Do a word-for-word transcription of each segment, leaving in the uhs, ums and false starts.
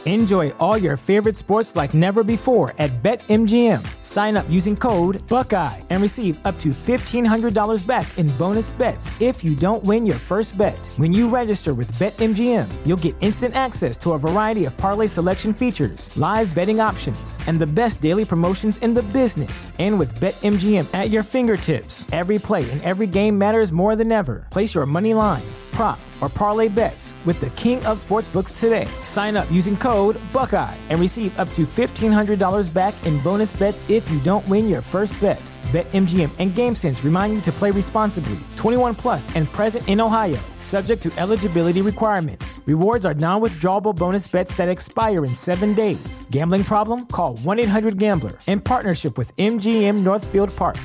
Enjoy all your favorite sports like never before at BetMGM. Sign up using code Buckeye and receive up to fifteen hundred dollars back in bonus bets if you don't win your first bet. When you register with BetMGM, you'll get instant access to a variety of parlay selection features, live betting options, and the best daily promotions in the business. And with BetMGM at your fingertips, every play and every game matters more than ever. Place your money line, prop, or parlay bets with the king of sportsbooks today. Sign up using code Buckeye and receive up to fifteen hundred dollars back in bonus bets if you don't win your first bet. BetMGM and GameSense remind you to play responsibly. twenty-one plus and present in Ohio, subject to eligibility requirements. Rewards are non-withdrawable bonus bets that expire in seven days. Gambling problem? Call one eight hundred gambler in partnership with M G M Northfield Park.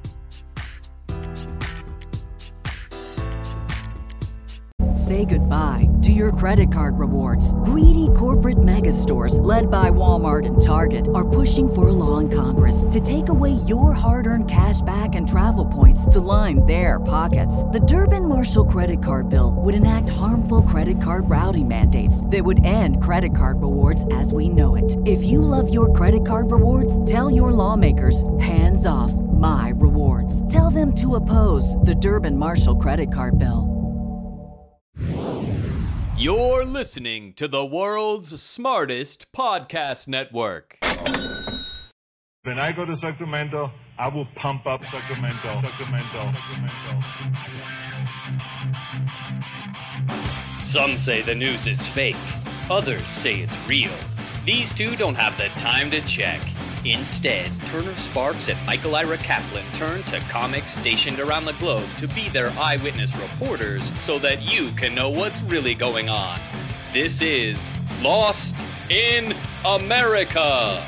Say goodbye to your credit card rewards. Greedy corporate mega stores, led by Walmart and Target, are pushing for a law in Congress to take away your hard-earned cash back and travel points to line their pockets. The Durbin-Marshall credit card bill would enact harmful credit card routing mandates that would end credit card rewards as we know it. If you love your credit card rewards, tell your lawmakers, hands off my rewards. Tell them to oppose the Durbin-Marshall credit card bill. You're listening to the world's smartest podcast network. When I go to Sacramento, I will pump up Sacramento. Sacramento. Sacramento. Some say the news is fake. Others say it's real. These two don't have the time to check. Instead, Turner Sparks and Michael Ira Kaplan turn to comics stationed around the globe to be their eyewitness reporters so that you can know what's really going on. This is Lost in America.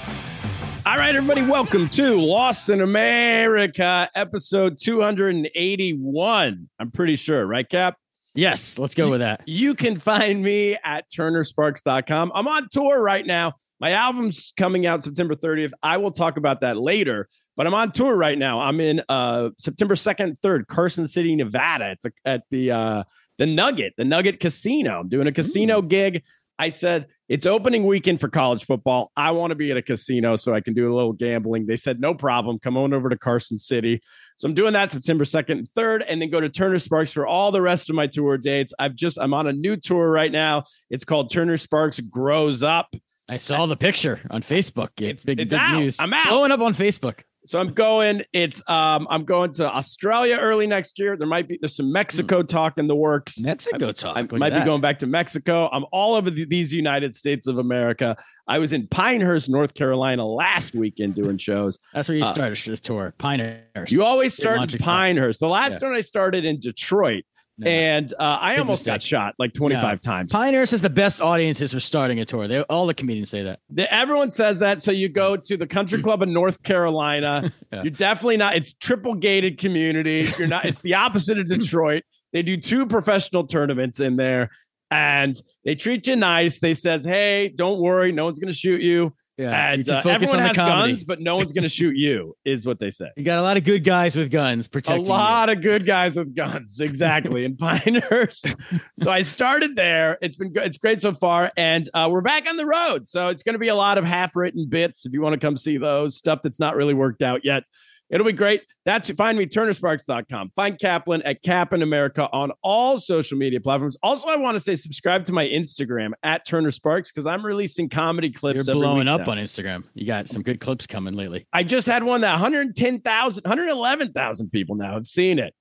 All right, everybody, welcome to Lost in America, episode two eighty-one. I'm pretty sure, right, Cap? Yes, let's go with that. You can find me at turner sparks dot com. I'm on tour right now. My album's coming out September thirtieth. I will talk about that later, but I'm on tour right now. I'm in uh, September second, third, Carson City, Nevada at the at the uh, the Nugget, the Nugget Casino. I'm doing a casino Ooh. gig. I said, it's opening weekend for college football. I want to be at a casino so I can do a little gambling. They said, no problem. Come on over to Carson City. So I'm doing that September second and third, and then go to Turner Sparks for all the rest of my tour dates. I've just, I'm on a new tour right now. It's called Turner Sparks Grows Up. I saw the picture on Facebook. It's big, it's big out. news. I'm out. Blowing up on Facebook. So I'm going, it's, um, I'm going to Australia early next year. There might be, there's some Mexico talk in the works. Mexico talk. I, I might be going back to Mexico. I'm all over the, these United States of America. I was in Pinehurst, North Carolina last weekend doing shows. That's where you uh, started the tour. Pinehurst. You always start in Pinehurst. The last yeah. one I started in Detroit. No. And uh, I Big almost mistake. got shot like twenty-five no. times. Pinehurst is the best audiences for starting a tour. They, all the comedians say that. The, everyone says that. So you go to the Country Club in North Carolina. yeah. You're definitely not. It's triple gated community. You're not. It's the opposite of Detroit. They do two professional tournaments in there, and they treat you nice. They says, "Hey, don't worry, no one's going to shoot you." Yeah, and uh, everyone has guns, but no one's going to shoot you, is what they say. You got a lot of good guys with guns protecting A lot you. of good guys with guns, exactly, in Pinehurst. So I started there. It's been good. It's great so far, and uh, we're back on the road. So it's going to be a lot of half-written bits if you want to come see those, stuff that's not really worked out yet. It'll be great. That's find me, turner sparks dot com. Find Kaplan at Cap in America on all social media platforms. Also, I want to say subscribe to my Instagram at Turner Sparks because I'm releasing comedy clips. You're blowing every week up now. on Instagram. You got some good clips coming lately. I just had one that one hundred ten thousand, one hundred eleven thousand people now have seen it.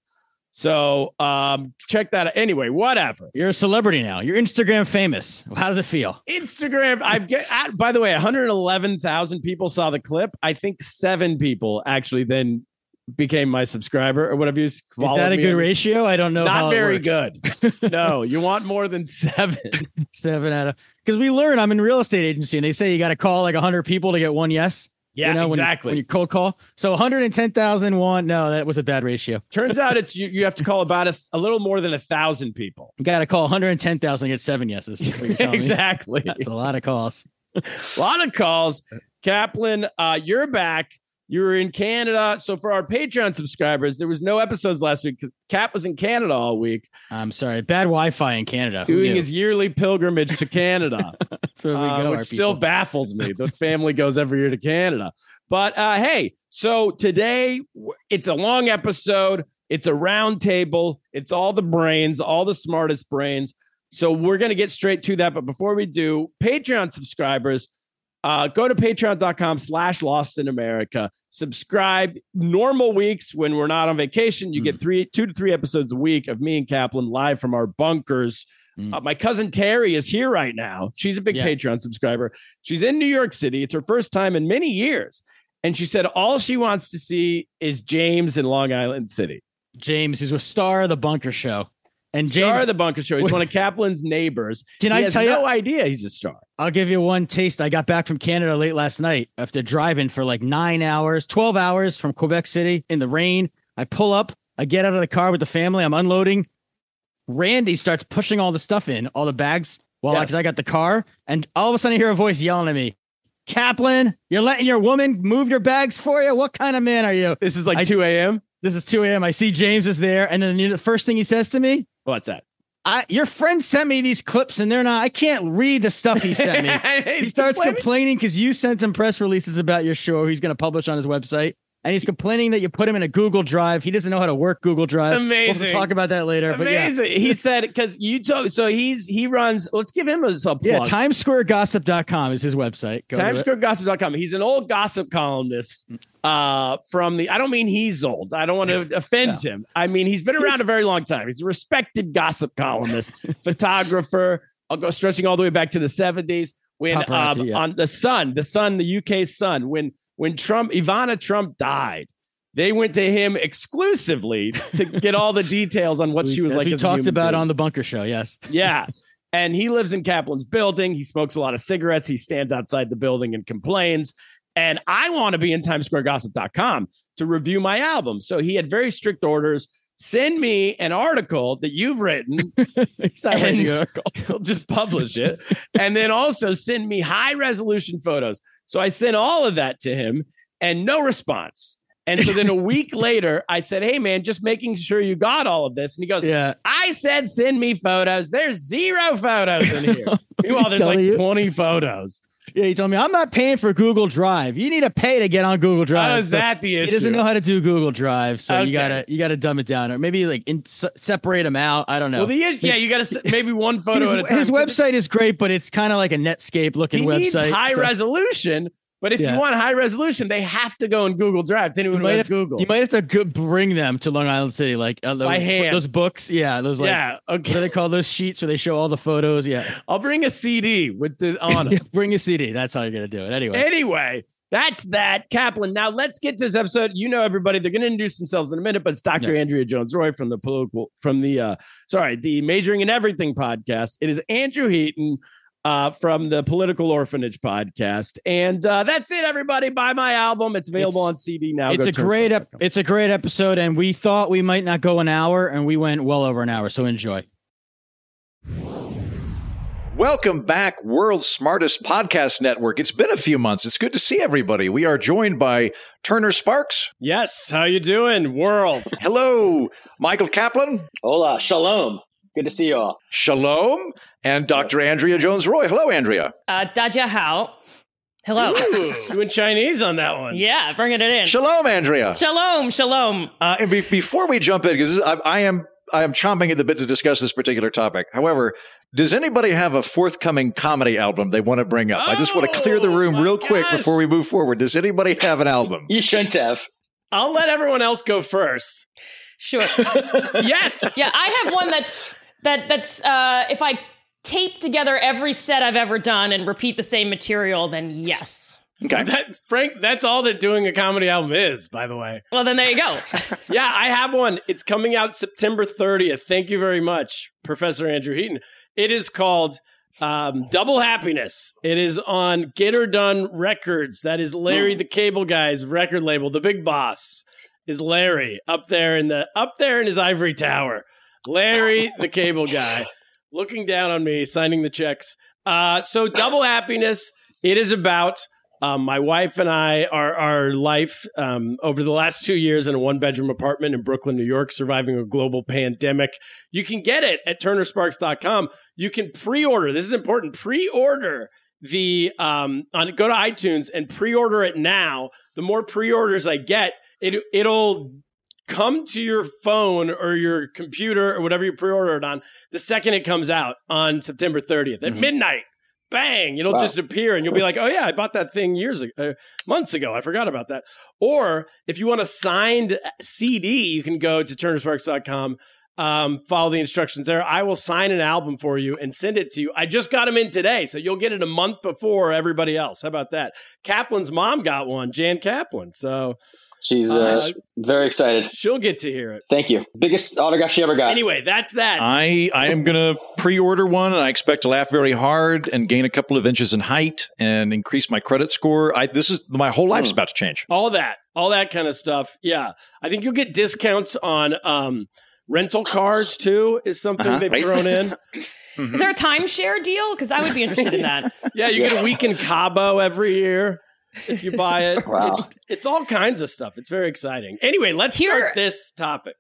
So um, check that out. Anyway, whatever. You're a celebrity now. You're Instagram famous. How does it feel? Instagram. I've get. At, by the way, one hundred eleven thousand people saw the clip. I think seven people actually then became my subscriber or whatever. You Is that a good ratio? I don't know. Not how it very works. good. No, you want more than seven. Seven out of because we learn. I'm in a real estate agency, and they say you got to call like one hundred people to get one yes. Yeah, you know, exactly. When you, when you cold call. So one hundred ten thousand one. No, that was a bad ratio. Turns out it's you, you have to call about a, a little more than a thousand people. You got to call one hundred ten thousand to get seven yeses. Exactly. Me. That's a lot of calls. A lot of calls. Kaplan, uh, you're back. You were in Canada. So for our Patreon subscribers, there was no episodes last week because Cap was in Canada all week. I'm sorry. Bad Wi-Fi in Canada. Doing his yearly pilgrimage to Canada. That's where we uh, go, which our still people. baffles me. The family goes every year to Canada. But uh, hey, so today w- it's a long episode. It's a round table. It's all the brains, all the smartest brains. So we're going to get straight to that. But before we do, Patreon subscribers, uh, go to patreon.com slash Lost in America. Subscribe. Normal weeks when we're not on vacation, you mm. get three, two to three episodes a week of me and Kaplan live from our bunkers. Mm. Uh, my cousin Terry is here right now. She's a big yeah. Patreon subscriber. She's in New York City. It's her first time in many years. And she said all she wants to see is James in Long Island City. James, who's a star of the Bunker Show. And Star James, of the Bunker Show. He's one of Kaplan's neighbors. Can he I has tell no you? idea he's a star. I'll give you one taste. I got back from Canada late last night after driving for like nine hours, twelve hours from Quebec City in the rain. I pull up. I get out of the car with the family. I'm unloading. Randy starts pushing all the stuff in, all the bags, while yes. I, I got the car. And all of a sudden I hear a voice yelling at me. Kaplan, you're letting your woman move your bags for you? What kind of man are you? This is like I, two a.m.? This is two a.m. I see James is there. And then you know, the first thing he says to me. What's that? I, your friend sent me these clips and they're not, I can't read the stuff he sent me. He starts complaining because you sent some press releases about your show he's going to publish on his website. And he's complaining that you put him in a Google Drive. He doesn't know how to work Google Drive. Amazing. We'll talk about that later. Amazing. But yeah. He said, because you told, so he's, he runs, let's give him a, a plug. Yeah, Times Square Gossip dot com is his website. Times Square Gossip dot com. He's an old gossip columnist uh, from the, I don't mean he's old. I don't want to offend yeah. him. I mean, he's been around he's, a very long time. He's a respected gossip columnist, photographer. I'll go stretching all the way back to the seventies. When um, yeah. on the Sun, the Sun, the U K Sun, when when Trump, Ivana Trump died, they went to him exclusively to get all the details on what she was as like. We as talked about being. on the Bunker Show. Yes. Yeah. And he lives in Kaplan's building. He smokes a lot of cigarettes. He stands outside the building and complains. And I want to be in Times Square Gossip dot com to review my album. So he had very strict orders. Send me an article that you've written. He's not writing the article. He'll just publish it. And then also send me high resolution photos. So I sent all of that to him and no response. And so then a week later, I said, hey, man, just making sure you got all of this. And he goes, yeah. I said, send me photos. There's zero photos in here. Meanwhile, there's like you? twenty photos. Yeah, he told me, I'm not paying for Google Drive. You need to pay to get on Google Drive. Oh, is so that the issue? He doesn't know how to do Google Drive, so okay. you gotta you gotta dumb it down, or maybe like in, s- separate them out. I don't know. Well, the issue, yeah, you gotta s- maybe one photo his, at a time. His website is great, but it's kind of like a Netscape looking he website. He needs high so. resolution. But if Yeah. you want high resolution, they have to go in Google Drive. To anyone who has Google, you might have to go bring them to Long Island City, like uh, those, by hand. Those books, yeah, those like yeah. Okay. What do they call those sheets where they show all the photos? Yeah, I'll bring a C D with the on it. Bring a C D. That's how you're gonna do it. Anyway. Anyway, that's that. Kaplan. Now let's get to this episode. You know everybody. They're going to introduce themselves in a minute, but it's Doctor Yeah. Andrea Jones-Roy from the political, from the uh, sorry, the Majoring in Everything podcast. It is Andrew Heaton. Uh, from the Political Orphanage podcast. And uh, that's it, everybody. Buy my album. It's available It's- on C D now. It's Go a to great, turnspot ep- dot com. it's a great episode, and we thought we might not go an hour, and we went well over an hour. So enjoy. Welcome back, World's Smartest Podcast Network. It's been a few months. It's good to see everybody. We are joined by Turner Sparks. Yes. How you doing, world? Hello, Michael Kaplan. Hola, shalom. Good to see you all. Shalom. And Doctor Yes. Andrea Jones-Roy. Hello, Andrea. Uh, Daja Hao. Hello. Ooh, doing Chinese on that one. Yeah, bringing it in. Shalom, Andrea. Shalom, shalom. Uh, and be- before we jump in, because I, I am I am chomping at the bit to discuss this particular topic. However, does anybody have a forthcoming comedy album they want to bring up? Oh, I just want to clear the room my real quick gosh. before we move forward. Does anybody have an album? You shouldn't have. I'll let everyone else go first. Sure. Yes. Yeah, I have one that that that's uh, if I tape together every set I've ever done and repeat the same material, then yes. Okay. That, Frank, that's all that doing a comedy album is, by the way. Well, then there you go. Yeah, I have one. It's coming out September thirtieth. Thank you very much, Professor Andrew Heaton. It is called um, Double Happiness. It is on Get Her Done Records. That is Larry the Cable Guy's record label. The big boss is Larry up there in the up there in his ivory tower. Larry the Cable Guy looking down on me, signing the checks. Uh, so Double Happiness. It is about Um, my wife and I, our, our life um, over the last two years in a one-bedroom apartment in Brooklyn, New York, surviving a global pandemic. You can get it at turner sparks dot com. You can pre-order. This is important. Pre-order the um on go to iTunes and pre-order it now. The more pre-orders I get, it it'll come to your phone or your computer or whatever you pre-ordered on the second it comes out on September thirtieth at mm-hmm. midnight. Bang! It'll wow. just appear and you'll be like, oh yeah, I bought that thing years ago, uh, months ago. I forgot about that. Or if you want a signed C D, you can go to turner sparks dot com, um, follow the instructions there. I will sign an album for you and send it to you. I just got them in today, so you'll get it a month before everybody else. How about that? Kaplan's mom got one, Jan Kaplan. So she's uh, uh, very excited. She'll get to hear it. Thank you. Biggest autograph she ever got. Anyway, that's that. I, I am going to pre-order one, and I expect to laugh very hard and gain a couple of inches in height and increase my credit score. I This is my whole life's mm. about to change. All that. All that kind of stuff. Yeah. I think you'll get discounts on um, rental cars, too, is something uh-huh, they've right? thrown in. Mm-hmm. Is there a timeshare deal? Because I would be interested in that. Yeah, you yeah. get a week in Cabo every year. If you buy it, wow. it's, it's all kinds of stuff. It's very exciting. Anyway, let's Here, start this topic.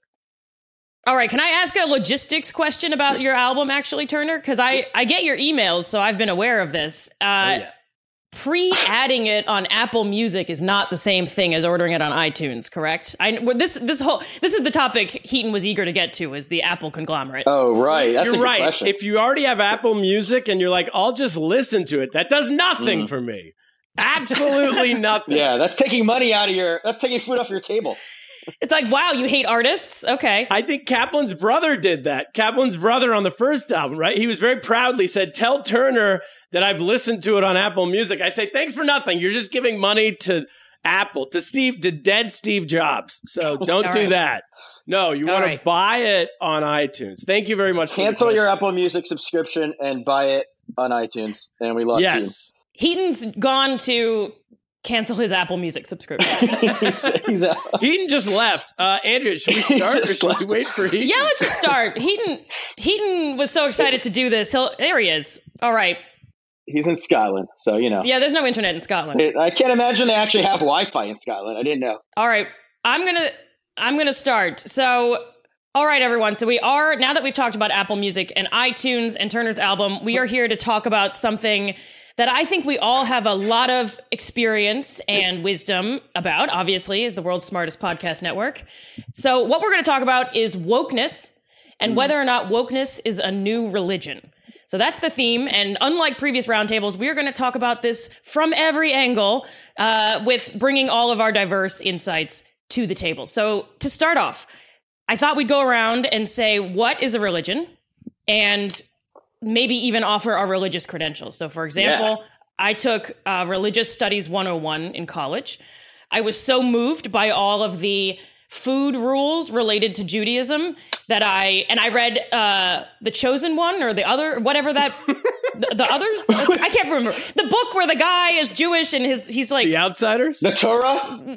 All right. Can I ask a logistics question about your album, actually, Turner? Because I, I get your emails, so I've been aware of this. Uh, oh, yeah. Pre-adding it on Apple Music is not the same thing as ordering it on iTunes, correct? I this this whole this is the topic Heaton was eager to get to, is the Apple conglomerate. Oh, right. That's you're a good right. question. If you already have Apple Music and you're like, I'll just listen to it, that does nothing mm. for me. Absolutely nothing. Yeah, that's taking money out of your, that's taking food off your table. It's like, wow, you hate artists? Okay. I think Kaplan's brother did that. Kaplan's brother on the first album, right? He was very proudly said, tell Turner that I've listened to it on Apple Music. I say, thanks for nothing. You're just giving money to Apple, to Steve, to dead Steve Jobs. So don't All do right. that. No, you want right. to buy it on iTunes. Thank you very much. Cancel for your Apple Music subscription and buy it on iTunes. And we lost yes. you. Heaton's gone to cancel his Apple Music subscription. he's, he's out. Heaton just left. Uh, Andrea, should we start or should we wait for Heaton? Yeah, let's just start. Heaton Heaton was so excited to do this. He'll, there he is. All right. He's in Scotland, so you know. Yeah, there's no internet in Scotland. I can't imagine they actually have Wi-Fi in Scotland. I didn't know. All right. I'm going to I'm going to start. So, all right, everyone. So we are, now that we've talked about Apple Music and iTunes and Turner's album, we are here to talk about something that I think we all have a lot of experience and wisdom about, obviously, is the world's smartest podcast network. So what we're going to talk about is wokeness and whether or not wokeness is a new religion. So that's the theme. And unlike previous roundtables, we are going to talk about this from every angle, uh, with bringing all of our diverse insights to the table. So to start off, I thought we'd go around and say, what is a religion? And maybe even offer our religious credentials. So for example, yeah. I took uh, Religious Studies one oh one in college. I was so moved by all of the food rules related to Judaism that I, and I read uh, The Chosen One or the other, whatever that, the, the others, I can't remember. The book where the guy is Jewish and his, he's like. The Outsiders? The Torah? I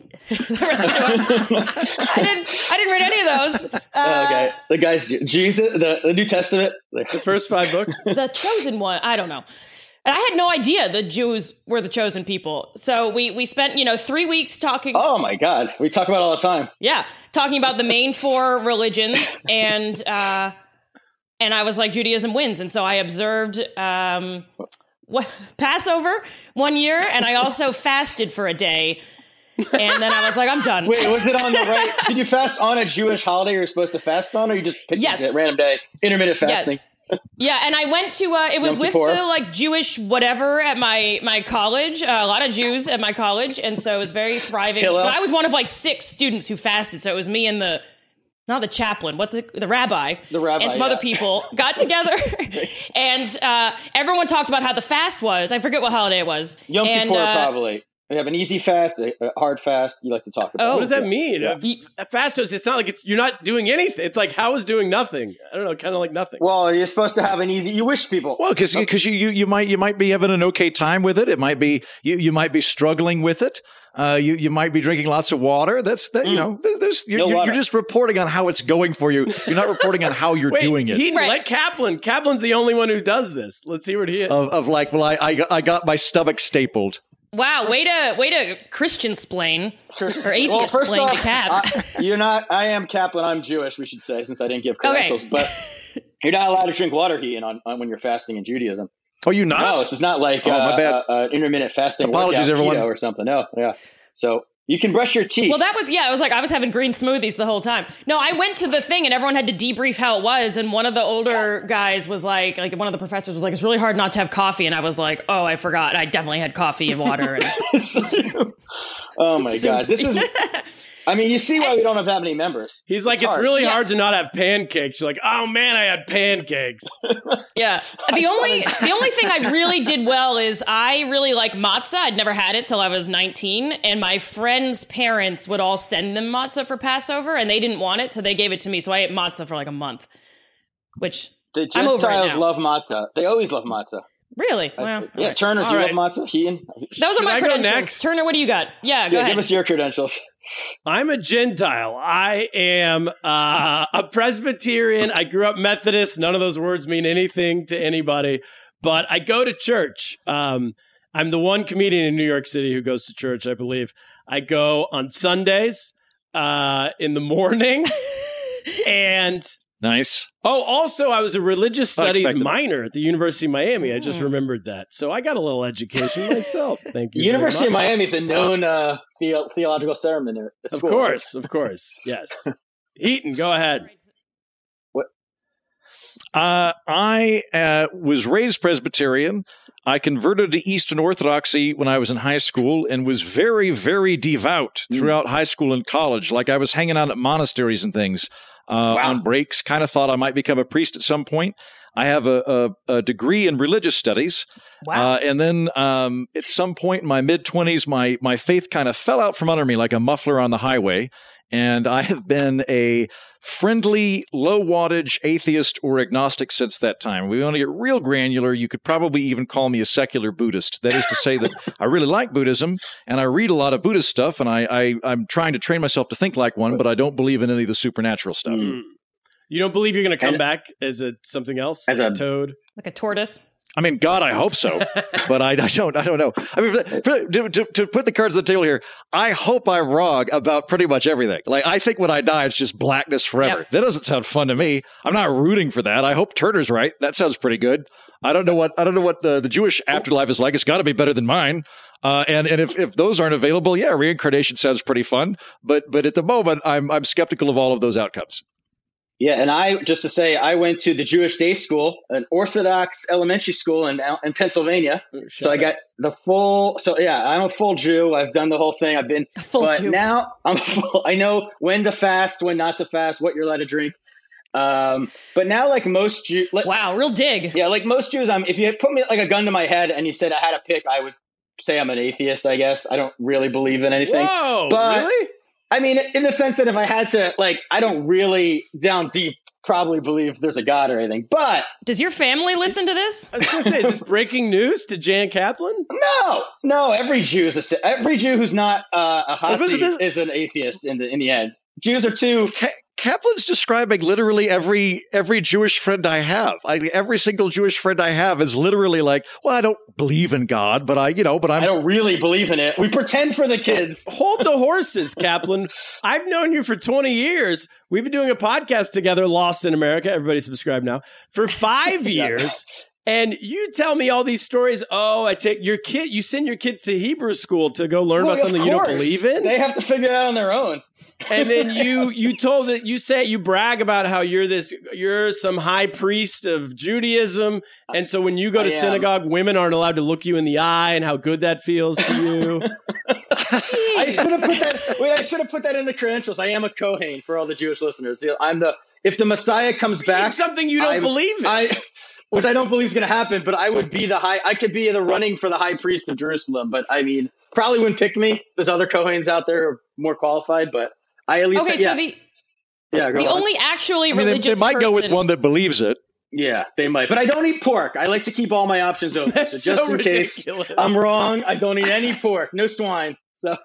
didn't, I didn't read any of those. Uh, oh, okay. The guy's Jesus, the, the New Testament. The first five books? The Chosen One. I don't know. And I had no idea the Jews were the chosen people. So we we spent, you know, three weeks talking. Oh, my God. We talk about it all the time. Yeah. Talking about the main four religions. And uh, and I was like, Judaism wins. And so I observed um, what, Passover one year. And I also fasted for a day. And then I was like, I'm done. Wait, was it on the right? Did you fast on a Jewish holiday you're supposed to fast on? Or you just picked yes. a random day? Intermittent fasting? Yes. Yeah, and I went to, uh, it was with the, like, Jewish whatever at my, my college, uh, a lot of Jews at my college, and so it was very thriving. Hello. But I was one of, like, six students who fasted, so it was me and the, not the chaplain, what's it, the rabbi. The rabbi, and some yeah. other people got together, and uh, everyone talked about how the fast was. I forget what holiday it was. Yom and, Kippur, uh, probably. You have an easy fast, a hard fast. You like to talk about. Oh, what does that yeah. mean? Yeah. A fast is, it's not like it's you're not doing anything. It's like how is doing nothing? I don't know, kind of like nothing. Well, you're supposed to have an easy. You wish people. Well, because because you, you you might you might be having an okay time with it. It might be you you might be struggling with it. Uh, you you might be drinking lots of water. That's that. Mm. You know, there's, there's you're, no you're, you're just reporting on how it's going for you. You're not reporting on how you're Wait, doing it. He Right. let Kaplan. Kaplan's the only one who does this. Let's see what he is. Of, of like, well, I I got, I got my stomach stapled. Wow, way to way to Christian splain or Well, atheist first splain off, to Cap. I, you're not. I am Kaplan. I'm Jewish. We should say, since I didn't give credentials. Okay. But you're not allowed to drink water heating on, on when you're fasting in Judaism. Oh, you not? No, this is not like oh, uh, my bad. Uh, uh, intermittent fasting. Apologies, workout, everyone. keto or something. No, yeah. So you can brush your teeth. Well, that was, yeah, I was like, I was having green smoothies the whole time. No, I went to the thing and everyone had to debrief how it was. And one of the older guys was like, like one of the professors was like, it's really hard not to have coffee. And I was like, oh, I forgot. I definitely had coffee and water. And oh my God. This is, I mean, you see why we don't have that many members. He's like, it's, it's hard. really Yeah. hard to not have pancakes. You're like, oh man, I had pancakes. Yeah. The only the only thing I really did well is I really like matzah. I'd never had it till I was nineteen. And my friends' parents would all send them matzah for Passover and they didn't want it, so they gave it to me. So I ate matzah for like a month. Which The I'm over it Gentiles now. love matzah. They always love matzah. Really? Wow. Yeah, Turner, do All you right. love matzah? Heaton? Those Should are my I go credentials. next? Turner, what do you got? Yeah, go Yeah, ahead. give us your credentials. I'm a Gentile. I am uh, a Presbyterian. I grew up Methodist. None of those words mean anything to anybody, but I go to church. Um, I'm the one comedian in New York City who goes to church, I believe. I go on Sundays uh, in the morning. and Nice. oh, also, I was a religious studies Unexpected. minor at the University of Miami. I just remembered that. So I got a little education myself. Thank you. very University of much. Miami is a known uh, the- theological seminary. Of school, course, of course. Yes. Heaton, go ahead. Uh, I uh, was raised Presbyterian. I converted to Eastern Orthodoxy when I was in high school and was very, very devout throughout high school and college. Like I was hanging out at monasteries and things uh, on breaks. Kind of thought I might become a priest at some point. I have a, a, a degree in religious studies. Wow. Uh, and then um, at some point in my mid-twenties, my, my faith kind of fell out from under me like a muffler on the highway. And I have been a friendly, low-wattage atheist or agnostic since that time. We want to get real granular. You could probably even call me a secular Buddhist. That is to say that I really like Buddhism, and I read a lot of Buddhist stuff, and I, I, I'm trying to train myself to think like one, but I don't believe in any of the supernatural stuff. Mm. You don't believe you're going to come And- back as a something else? As like a- toad? Like a tortoise. I mean, God, I hope so, but I, I don't. I don't know. I mean, for, for, to, to, to put the cards on the table here, I hope I'm wrong about pretty much everything. Like, I think when I die, it's just blackness forever. Yep. That doesn't sound fun to me. I'm not rooting for that. I hope Turner's right. That sounds pretty good. I don't know what I don't know what the, the Jewish afterlife is like. It's got to be better than mine. Uh, and and if, if those aren't available, yeah, reincarnation sounds pretty fun. But but at the moment, I'm I'm skeptical of all of those outcomes. Yeah, and I just to say, I went to the Jewish Day School, an Orthodox elementary school in in Pennsylvania. So I got the full. So yeah, I'm a full Jew. I've done the whole thing. I've been, full but Jew. now I'm full. I know when to fast, when not to fast, what you're allowed to drink. Um, but now, like most Jews, Wow, real dig. yeah, like most Jews, I'm. If you put me like a gun to my head and you said I had to pick, I would say I'm an atheist. I guess I don't really believe in anything. Whoa, But- really? I mean, in the sense that if I had to, like, I don't really down deep probably believe there's a God or anything. But Does your family listen to this? I was going to say, is this breaking news to Jan Kaplan? no, no, every Jew is a, every Jew who's not uh, a Hasi this- is an atheist in the in the end. Jews are too. Ka- Kaplan's describing literally every every Jewish friend I have. I, every single Jewish friend I have is literally like, well, I don't believe in God, but I, you know, but I'm. I don't really believe in it. We pretend for the kids. Hold the horses, Kaplan. I've known you for twenty years. We've been doing a podcast together, Lost in America. Everybody subscribe now. For five years. And you tell me all these stories. Oh, I take your kid, you send your kids to Hebrew school to go learn Well, about of something you don't course. believe in. They have to figure it out on their own. And then you you told that you say you brag about how you're this you're some high priest of Judaism, and so when you go to I am. synagogue, women aren't allowed to look you in the eye, and how good that feels to you. I should have put that. Wait, I should have put that in the credentials. I am a Kohen for all the Jewish listeners. You know, I'm the. If the Messiah comes back, It's something you don't I- believe in. I, which I don't believe is going to happen, but I would be the high. I could be the running for the high priest of Jerusalem. But I mean, probably wouldn't pick me. There's other Kohens out there who are more qualified, but I at least. Okay, yeah, so the yeah, go the on. only actually I mean, they, religious they might go with person- one that believes it. Yeah, they might, but I don't eat pork. I like to keep all my options open. That's so just so in case ridiculous. I'm wrong, I don't eat any pork, no swine. So,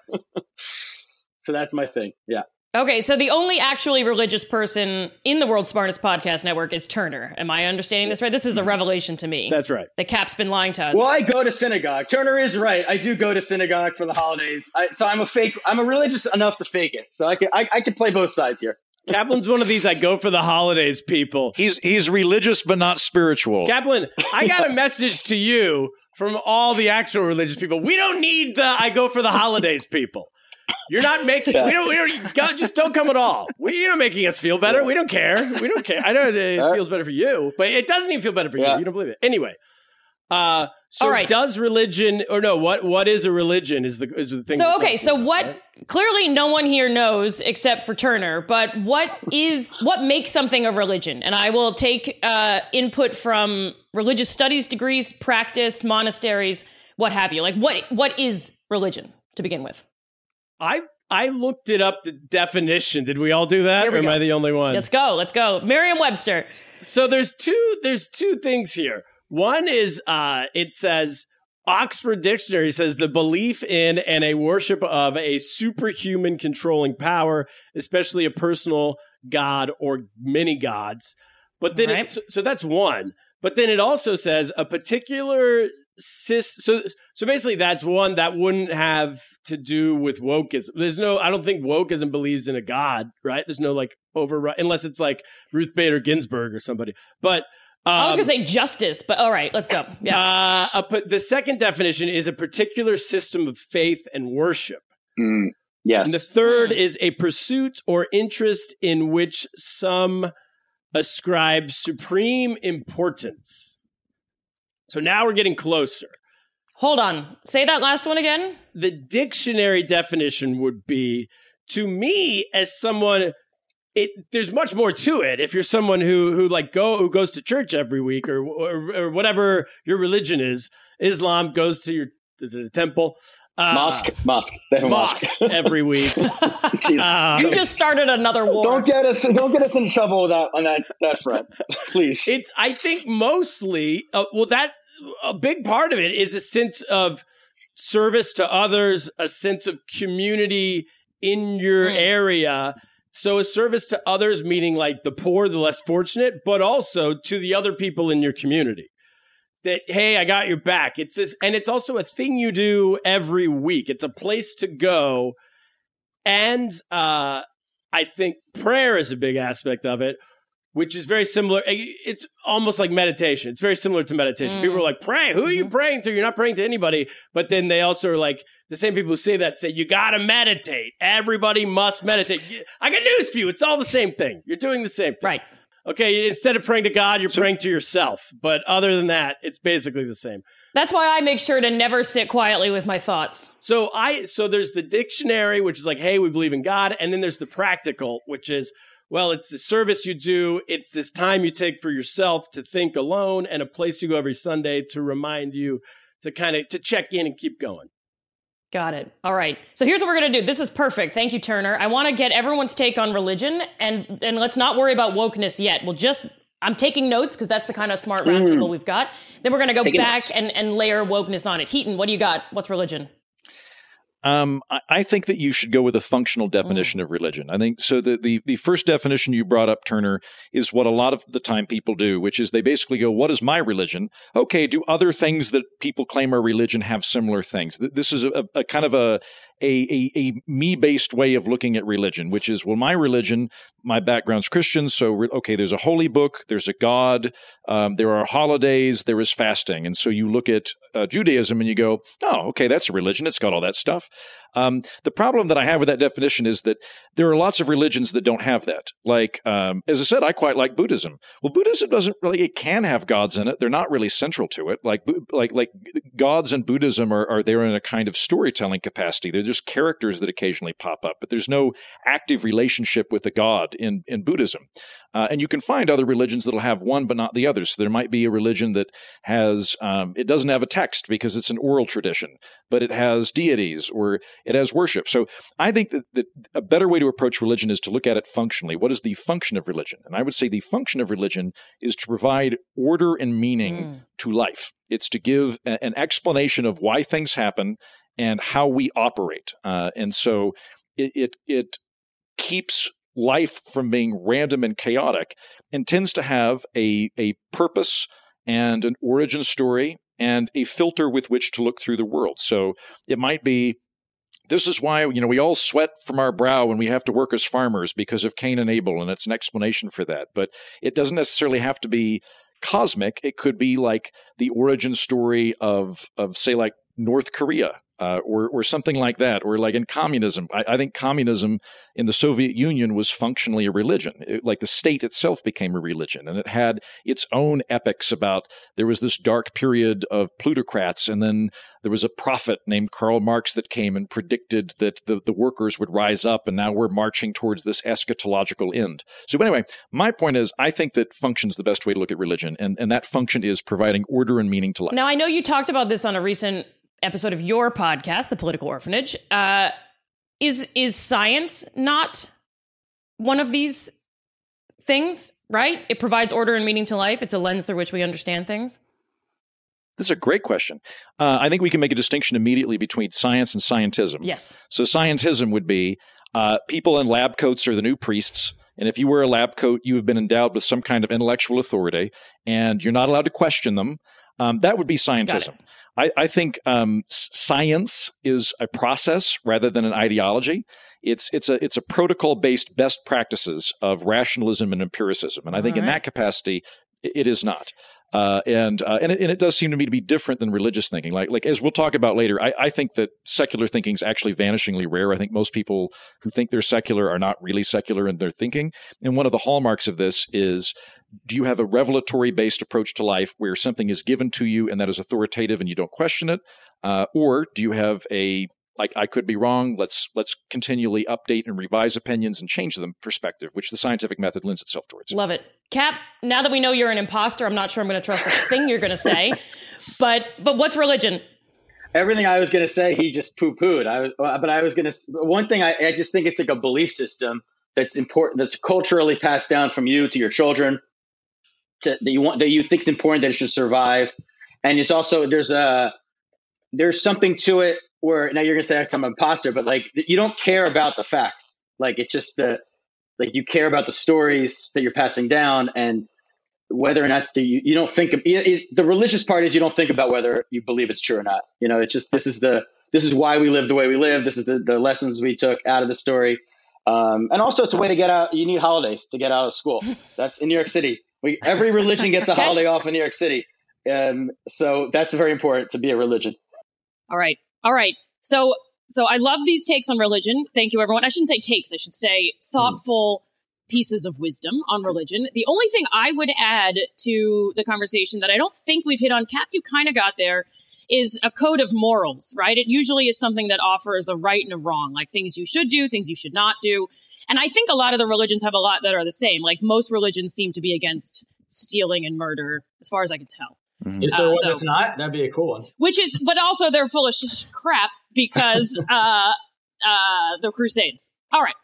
so that's my thing. Yeah. Okay, so the only actually religious person in the World's Smartest Podcast Network is Turner. Am I understanding this right? This is a revelation to me. That's right. The Cap's been lying to us. Well, I go to synagogue. Turner is right. I do go to synagogue for the holidays. I, so I'm a fake. I'm a religious enough to fake it. So I can I, I can play both sides here. Kaplan's one of these I go for the holidays people. He's he's religious but not spiritual. Kaplan, I got a message to you from all the actual religious people. We don't need the I go for the holidays people. You're not making we don't we don't go, just don't come at all. We, you're not making us feel better. We don't care. We don't care. I know it feels better for you, but it doesn't even feel better for you. Yeah. You don't believe it. Anyway. Uh so All right. does religion or no, what what is a religion is the is the thing. So okay, so what right? Clearly no one here knows except for Turner, but what is what makes something a religion? And I will take uh input from religious studies degrees, practice, monasteries, what have you. Like what what is religion to begin with? I I looked it up the definition. Did we all do that? Or am go. I the only one? Let's go. Let's go. Merriam-Webster. So there's two there's two things here. One is uh, it says Oxford Dictionary says the belief in and a worship of a superhuman controlling power, especially a personal god or many gods. But then, right. it, so, so that's one. But then it also says a particular cis. So so basically, that's one that wouldn't have to do with wokeism. There's no. I don't think wokeism believes in a god, right? There's no like over unless it's like Ruth Bader Ginsburg or somebody. But Um, I was going to say justice, but all right, let's go. Yeah. Uh, a, the second definition is a particular system of faith and worship. Mm, yes. And the third is a pursuit or interest in which some ascribe supreme importance. So now we're getting closer. Hold on. Say that last one again. The dictionary definition would be, to me, as someone... It there's much more to it. If you're someone who who like go who goes to church every week or, or or whatever your religion is, Islam goes to your is it a temple? Uh, mosque, mosque, they have a mosque, mosque. every week. uh, you just started another war. Don't get us don't get us in trouble with that on that that front, please. It's I think mostly uh, well that a big part of it is a sense of service to others, a sense of community in your mm. area. So a service to others, meaning like the poor, the less fortunate, but also to the other people in your community. That, hey, I got your back. It's this, and it's also a thing you do every week. It's a place to go. And uh, I think prayer is a big aspect of it, which is very similar. It's almost like meditation. It's very similar to meditation. Mm. People are like, pray. Who are you praying to? You're not praying to anybody. But then they also are like, the same people who say that say, you got to meditate. Everybody must meditate. I got news for you. It's all the same thing. You're doing the same thing. Right. Okay, instead of praying to God, you're so, praying to yourself. But other than that, it's basically the same. That's why I make sure to never sit quietly with my thoughts. So I so there's the dictionary, which is like, hey, we believe in God. And then there's the practical, which is, well, it's the service you do. It's this time you take for yourself to think alone and a place you go every Sunday to remind you to kind of to check in and keep going. Got it. All right. So here's what we're going to do. This is perfect. Thank you, Turner. I want to get everyone's take on religion and, and let's not worry about wokeness yet. We'll just, I'm taking notes because that's the kind of smart roundtable mm. we've got. Then we're going to go Taking back and, and layer wokeness on it. Heaton, what do you got? What's religion? Um, I, I think that you should go with a functional definition mm. of religion. I think so. The, the the first definition you brought up, Turner, is what a lot of the time people do, which is they basically go, "What is my religion?" Okay, do other things that people claim are religion have similar things? This is a, a kind of a a, a, a me-based way of looking at religion, which is, well, my religion, my background's Christian, so okay, there's a holy book, there's a God, um, there are holidays, there is fasting, and so you look at uh, Judaism and you go, oh, okay, that's a religion, it's got all that stuff. Um, the problem that I have with that definition is that there are lots of religions that don't have that. Like, um, as I said, I quite like Buddhism. Well, Buddhism doesn't really, it can have gods in it. They're not really central to it. Like, like, like gods in Buddhism are, are there in a kind of storytelling capacity. They're just characters that occasionally pop up, but there's no active relationship with the god in, in Buddhism. Uh, and you can find other religions that'll have one but not the other. So there might be a religion that has, um, it doesn't have a text because it's an oral tradition, but it has deities or it has worship. So I think that, that a better way to approach religion is to look at it functionally. What is the function of religion? And I would say the function of religion is to provide order and meaning mm. to life. It's to give a, an explanation of why things happen and how we operate. Uh, and so it, it, it keeps life from being random and chaotic and tends to have a, a purpose and an origin story and a filter with which to look through the world. So it might be this is why, you know, we all sweat from our brow when we have to work as farmers because of Cain and Abel, and it's an explanation for that. But it doesn't necessarily have to be cosmic. It could be like the origin story of, of say, like North Korea. Uh, or, or something like that, or like in communism. I, I think communism in the Soviet Union was functionally a religion. It, like the state itself became a religion, and it had its own epics about there was this dark period of plutocrats, and then there was a prophet named Karl Marx that came and predicted that the, the workers would rise up, and now we're marching towards this eschatological end. So anyway, my point is, I think that function's the best way to look at religion, and, and that function is providing order and meaning to life. Now, I know you talked about this on a recent episode of your podcast, The Political Orphanage. Uh, is is science not one of these things, right? It provides order and meaning to life. It's a lens through which we understand things. This is a great question. Uh, I think we can make a distinction immediately between science and scientism. Yes. So scientism would be uh, people in lab coats are the new priests. And if you wear a lab coat, you have been endowed with some kind of intellectual authority, and you're not allowed to question them. Um, that would be scientism. I, I think um, science is a process rather than an ideology. It's it's a it's a protocol-based best practices of rationalism and empiricism, and I think All in right. that capacity, it, it is not. Uh, and uh, and, it, and it does seem to me to be different than religious thinking. Like like as we'll talk about later, I, I think that secular thinking is actually vanishingly rare. I think most people who think they're secular are not really secular in their thinking. And one of the hallmarks of this is, do you have a revelatory-based approach to life where something is given to you and that is authoritative and you don't question it? Uh, or do you have a, like, I could be wrong, let's let's continually update and revise opinions and change them perspective, which the scientific method lends itself towards. Love it. Cap, now that we know you're an imposter, I'm not sure I'm going to trust a thing you're going to say. But but what's religion? Everything I was going to say, he just poo-pooed. I was, but I was going to, one thing, I, I just think it's like a belief system that's important, that's culturally passed down from you to your children. To, that you want, that you think it's important, that it should survive, and it's also there's a there's something to it where now you're gonna say I'm an imposter, but like you don't care about the facts, like it's just the like you care about the stories that you're passing down, and whether or not the, you you don't think of it, it, the religious part is you don't think about whether you believe it's true or not. You know, it's just this is the this is why we live the way we live. This is the, the lessons we took out of the story, um, and also it's a way to get out. You need holidays to get out of school. That's in New York City. We, every religion gets a holiday off in New York City. Um, so that's very important to be a religion. All right. All right. So so I love these takes on religion. Thank you, everyone. I shouldn't say takes. I should say thoughtful mm. pieces of wisdom on religion. The only thing I would add to the conversation that I don't think we've hit on, Cap, you kind of got there, is a code of morals, right? It usually is something that offers a right and a wrong, like things you should do, things you should not do. And I think a lot of the religions have a lot that are the same. Like most religions seem to be against stealing and murder, as far as I can tell. Mm-hmm. Is there uh, one that's not? That'd be a cool one. Which is, but also they're full of sh- crap because uh, uh, the Crusades. All right.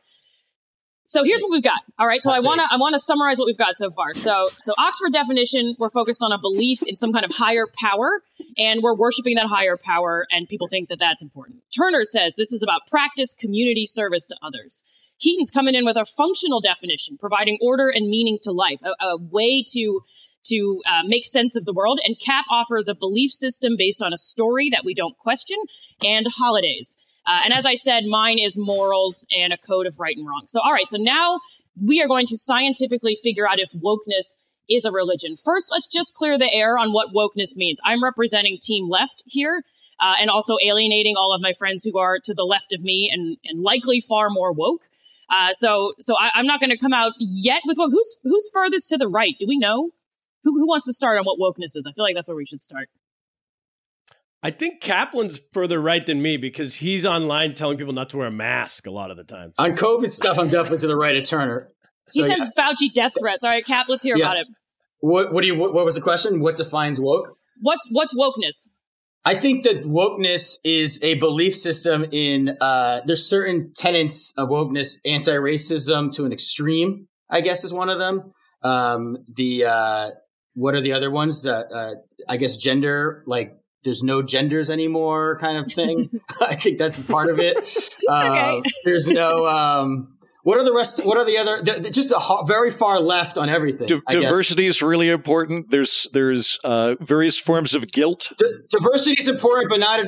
So here's what we've got. All right. So I want to I want to summarize what we've got so far. So so Oxford definition, we're focused on a belief in some kind of higher power, and we're worshiping that higher power, and people think that that's important. Turner says this is about practice, community service to others. Keaton's coming in with a functional definition, providing order and meaning to life, a, a way to to uh, make sense of the world. And Cap offers a belief system based on a story that we don't question, and holidays. Uh, and as I said, mine is morals and a code of right and wrong. So, all right. So now we are going to scientifically figure out if wokeness is a religion. First, let's just clear the air on what wokeness means. I'm representing Team Left here. Uh, and also alienating all of my friends who are to the left of me and, and likely far more woke. Uh, so, so I, I'm not going to come out yet with woke. Who's, who's furthest to the right? Do we know? Who, who wants to start on what wokeness is? I feel like that's where we should start. I think Kaplan's further right than me because he's online telling people not to wear a mask a lot of the time. On COVID stuff, I'm definitely to the right of Turner. So, he sends yes. Fauci death threats. All right, Cap, let's hear yeah. about it. What, what do you? What, what was the question? What defines woke? What's what's wokeness? I think that wokeness is a belief system in, uh, there's certain tenets of wokeness, anti-racism to an extreme, I guess is one of them. Um, the, uh, what are the other ones? Uh, uh, I guess gender, like there's no genders anymore kind of thing. I think that's part of it. Uh, okay. There's no, um, what are the rest? What are the other? Just a very far left on everything. D- diversity is really important. There's there's uh, various forms of guilt. D- diversity is important, but not a. Di-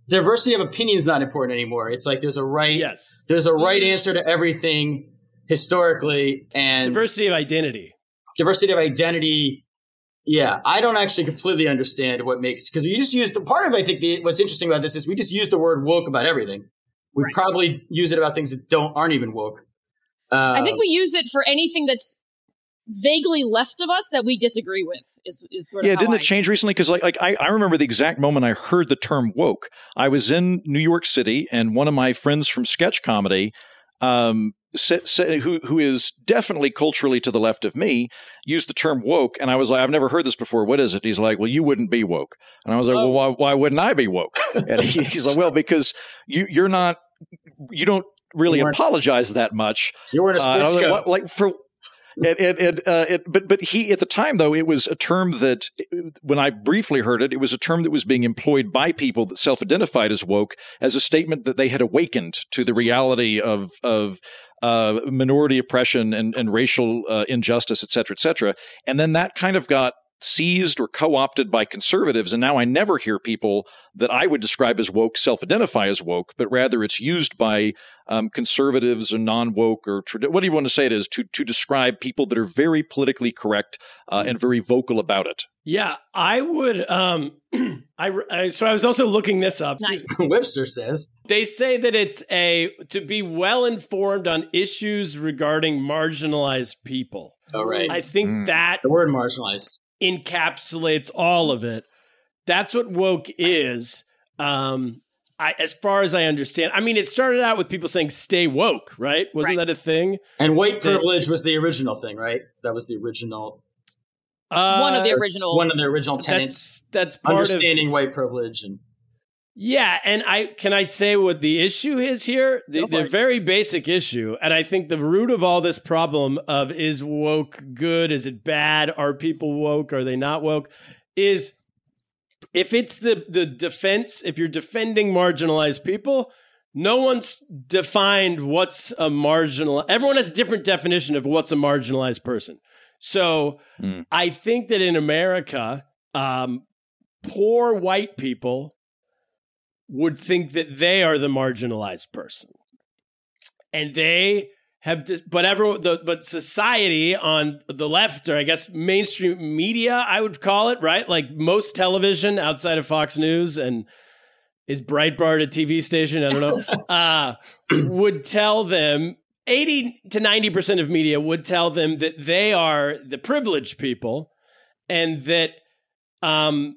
diversity of opinion is not important anymore. It's like there's a right, yes, there's a right answer to everything historically, and diversity of identity. Diversity of identity. Yeah, I don't actually completely understand what makes, because we just use the part of, I think the, what's interesting about this is we just use the word woke about everything. We right. probably use it about things that don't aren't even woke. Uh, I think we use it for anything that's vaguely left of us that we disagree with. Is is sort of yeah. how Didn't I, it change recently? Because like like I, I remember the exact moment I heard the term woke. I was in New York City, and one of my friends from sketch comedy, um, sa- sa- who who is definitely culturally to the left of me, used the term woke, and I was like, I've never heard this before. What is it? He's like, well, you wouldn't be woke, and I was like, oh. well, why why wouldn't I be woke? And he, he's like, well, because you you're not, you don't really you apologize that much. You weren't a sports uh, like, like for. It, it, it, uh, it, but, but he, at the time, though, it was a term that, when I briefly heard it, it was a term that was being employed by people that self-identified as woke as a statement that they had awakened to the reality of, of, uh, minority oppression and, and racial, uh, injustice, et cetera, et cetera. And then that kind of got seized or co-opted by conservatives. And now I never hear people that I would describe as woke self-identify as woke, but rather it's used by um, conservatives or non-woke or trad- what do you want to say it is to to describe people that are very politically correct uh, and very vocal about it. Yeah, I would. Um, I, I so I was also looking this up. Nice. Webster says they say that it's a to be well informed on issues regarding marginalized people. Oh, right. I think mm. that the word marginalized encapsulates all of it. That's what woke is. Um, I, as far as I understand, I mean, it started out with people saying "stay woke," right? Wasn't right. that a thing? And white privilege that, was the original thing, right? That was the original. Uh, one of the original. One of the original tenets. That's, that's part understanding of, white privilege and. Yeah, and I can I say what the issue is here? The, the very basic issue, and I think the root of all this problem of is woke good, is it bad, are people woke, are they not woke, is if it's the, the defense, if you're defending marginalized people, no one's defined what's a marginal, everyone has a different definition of what's a marginalized person. So mm. I think that in America, um, poor white people would think that they are the marginalized person, and they have, just, but everyone, the, but society on the left, or I guess mainstream media, I would call it, right? Like most television outside of Fox News and is Breitbart a T V station? I don't know. uh, would tell them eighty to ninety percent of media would tell them that they are the privileged people, and that, um.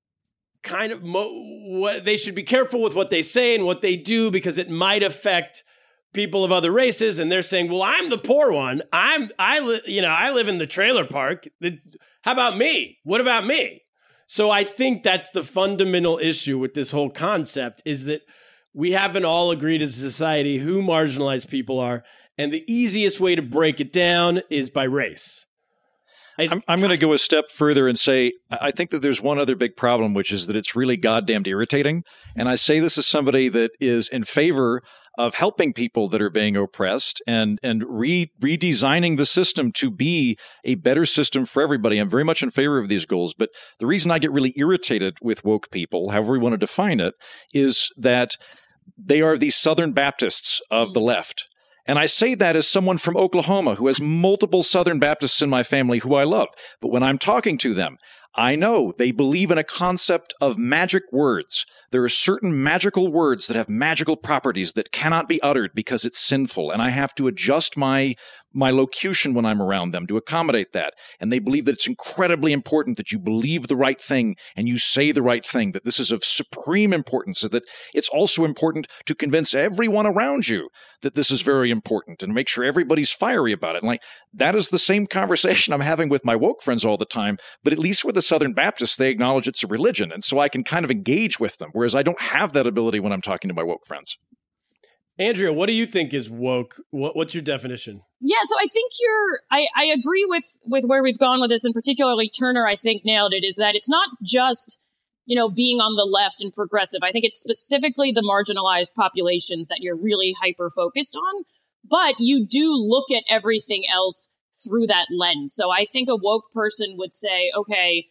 kind of mo- what they should be careful with what they say and what they do because it might affect people of other races. And they're saying, well, I'm the poor one. I'm, I, li- you know, I live in the trailer park. How about me? What about me? So I think that's the fundamental issue with this whole concept is that we haven't all agreed as a society who marginalized people are. And the easiest way to break it down is by race. I'm, I'm going to go a step further and say I think that there's one other big problem, which is that it's really goddamn irritating. And I say this as somebody that is in favor of helping people that are being oppressed and and re, redesigning the system to be a better system for everybody. I'm very much in favor of these goals. But the reason I get really irritated with woke people, however we want to define it, is that they are the Southern Baptists of the left. And I say that as someone from Oklahoma who has multiple Southern Baptists in my family who I love. But when I'm talking to them, I know they believe in a concept of magic words. There are certain magical words that have magical properties that cannot be uttered because it's sinful. And I have to adjust my my locution when I'm around them to accommodate that. And they believe that it's incredibly important that you believe the right thing and you say the right thing, that this is of supreme importance, so that it's also important to convince everyone around you that this is very important and make sure everybody's fiery about it. And like, that is the same conversation I'm having with my woke friends all the time, but at least with the Southern Baptists, they acknowledge it's a religion. And so I can kind of engage with them, whereas I don't have that ability when I'm talking to my woke friends. Andrea, what do you think is woke? What, what's your definition? Yeah, so I think you're, I, I agree with, with where we've gone with this, and particularly Turner, I think, nailed it, is that it's not just, you know, being on the left and progressive. I think it's specifically the marginalized populations that you're really hyper-focused on, but you do look at everything else through that lens. So I think a woke person would say, okay,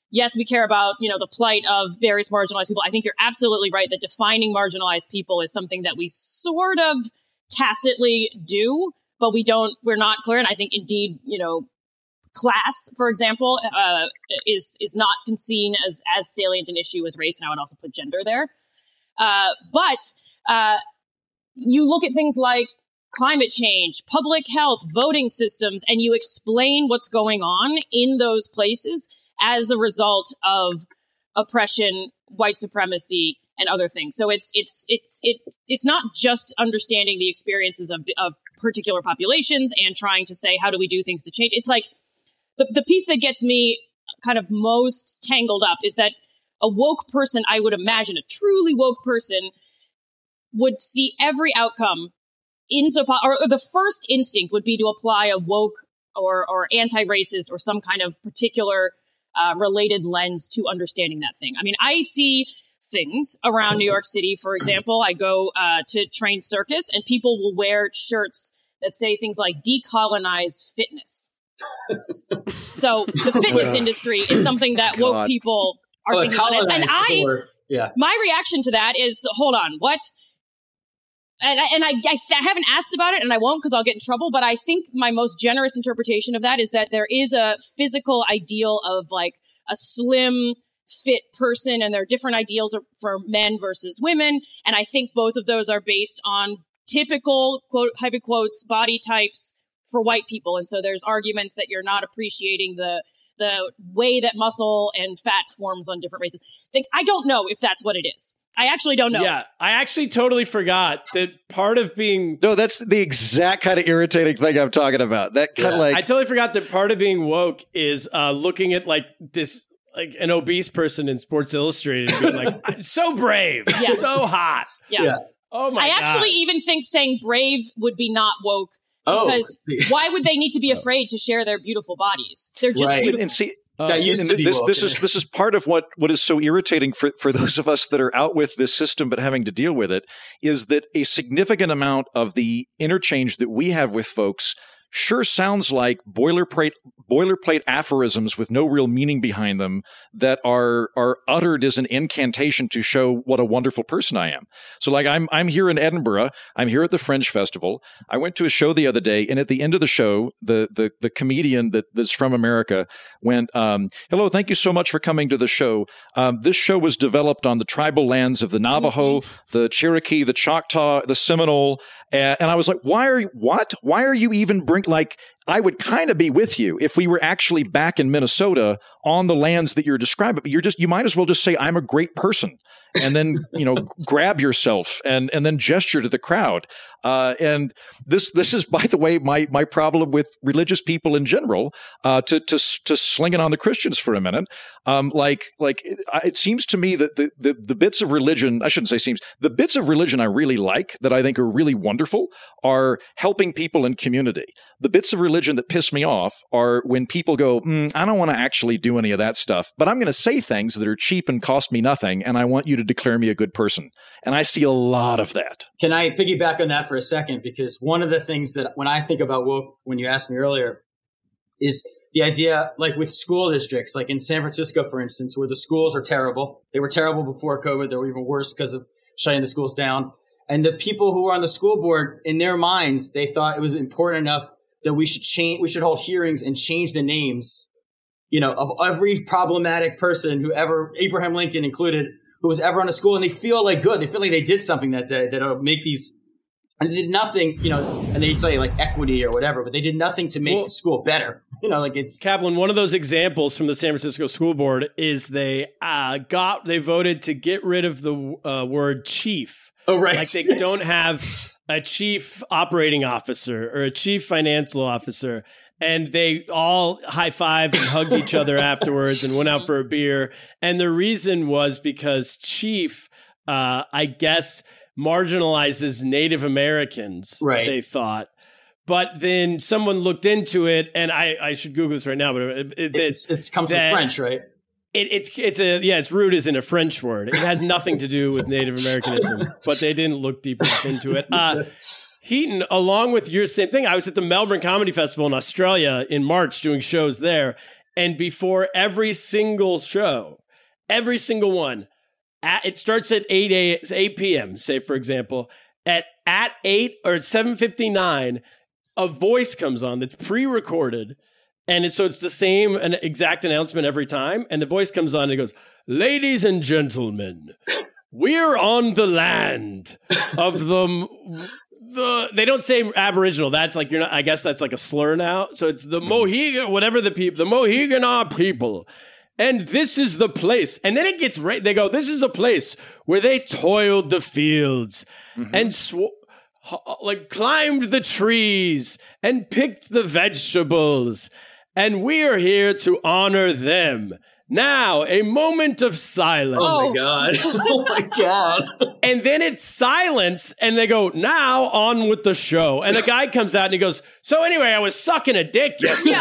yes, we care about, you know, the plight of various marginalized people. I think you're absolutely right that defining marginalized people is something that we sort of tacitly do, but we don't, we're not clear. And I think indeed, you know, class, for example, uh, is is not seen as as salient an issue as race, and I would also put gender there. Uh, but uh, you look at things like climate change, public health, voting systems, and you explain what's going on in those places as a result of oppression, white supremacy, and other things. So it's it's it's it it's not just understanding the experiences of the, of particular populations and trying to say how do we do things to change. It's like the the piece that gets me kind of most tangled up is that a woke person, I would imagine, a truly woke person, would see every outcome in so or, or the first instinct would be to apply a woke or or anti-racist or some kind of particular uh, related lens to understanding that thing. I mean, I see things around New York City, for example. I go uh, to train circus, and people will wear shirts that say things like "decolonize fitness." So the fitness industry is something that woke God. people are oh, thinking about. And I, yeah. my reaction to that is, hold on, what? And I, and I, I, I haven't asked about it, and I won't because I'll get in trouble. But I think my most generous interpretation of that is that there is a physical ideal of like a slim, fit person, and there are different ideals for men versus women. And I think both of those are based on typical, quote, heavy quotes, body types for white people. And so there's arguments that you're not appreciating the the way that muscle and fat forms on different races. Like, I don't know if that's what it is. I actually don't know. Yeah, I actually totally forgot that part of being... No, that's the exact kind of irritating thing I'm talking about. That kind yeah. of like... I totally forgot that part of being woke is uh, looking at like this, like an obese person in Sports Illustrated and being like, I'm so brave, yeah. so hot. Yeah. yeah. Oh my I God. actually even think saying brave would be not woke. Because oh. why would they need to be afraid to share their beautiful bodies? They're just right. beautiful. And see, uh, that used to be this, woke, this is this is part of what, what is so irritating for, for those of us that are out with this system but having to deal with it, is that a significant amount of the interchange that we have with folks sure sounds like boilerplate boilerplate aphorisms with no real meaning behind them that are are uttered as an incantation to show what a wonderful person I am. So like I'm I'm here in Edinburgh, I'm here at the Fringe Festival. I went to a show the other day, and at the end of the show, the the the comedian that that's from America went, um, hello, thank you so much for coming to the show. Um, this show was developed on the tribal lands of the Navajo, mm-hmm. the Cherokee, the Choctaw, the Seminole. And, and I was like, why are you, what? Why are you even bring, like, I would kind of be with you if we were actually back in Minnesota on the lands that you're describing, but you're just, you might as well just say, I'm a great person. And then, you know, grab yourself and, and then gesture to the crowd. Uh, and this, this is, by the way, my, my problem with religious people in general, uh, to, to, to sling it on the Christians for a minute. Um, like, like it, it seems to me that the, the, the bits of religion, I shouldn't say seems, the bits of religion I really like that I think are really wonderful are helping people in community. The bits of religion that piss me off are when people go, mm, I don't want to actually do any of that stuff, but I'm going to say things that are cheap and cost me nothing, and I want you to declare me a good person. And I see a lot of that. Can I piggyback on that for a second? Because one of the things that when I think about woke, when you asked me earlier, is the idea, like with school districts, like in San Francisco, for instance, where the schools are terrible. They were terrible before COVID. They were even worse because of shutting the schools down. And the people who were on the school board, in their minds, they thought it was important enough that we should change, we should hold hearings and change the names, you know, of every problematic person who ever, Abraham Lincoln included, who was ever on a school. And they feel like good. They feel like they did something that day that'll make these, and they did nothing, you know, and they'd say like equity or whatever, but they did nothing to make well, the school better. You know, like it's Kaplan. One of those examples from the San Francisco School Board is they uh, got, they voted to get rid of the uh, word chief. Oh, right. Like they don't have a chief operating officer or a chief financial officer. And they all high-fived and hugged each other afterwards and went out for a beer. And the reason was because chief, uh, I guess, marginalizes Native Americans, right. they thought. But then someone looked into it, and I, I should Google this right now, but it, it, it's, it's comes from French, right? It, it's it's a yeah, its root is in a French word. It has nothing to do with Native Americanism, but they didn't look deep enough into it. Uh, Heaton, along with your same thing, I was at the Melbourne Comedy Festival in Australia in March doing shows there, and before every single show, every single one, at, it starts at eight a, eight p.m., say, for example, at, at eight or at seven fifty-nine, a voice comes on that's pre-recorded. And it's, so it's the same an exact announcement every time. And the voice comes on and it goes, ladies and gentlemen, we're on the land of the, the, they don't say Aboriginal. That's like, you're not, I guess that's like a slur now. So it's the Mohegan, whatever the people, the Mohegan are people. And this is the place. And then it gets right. They go, this is a place where they toiled the fields mm-hmm. and sw- like climbed the trees and picked the vegetables. And we are here to honor them. Now, a moment of silence. Oh, my God. Oh, my God. And then it's silence, and they go, now on with the show. And a guy comes out, and he goes, so anyway, I was sucking a dick yesterday.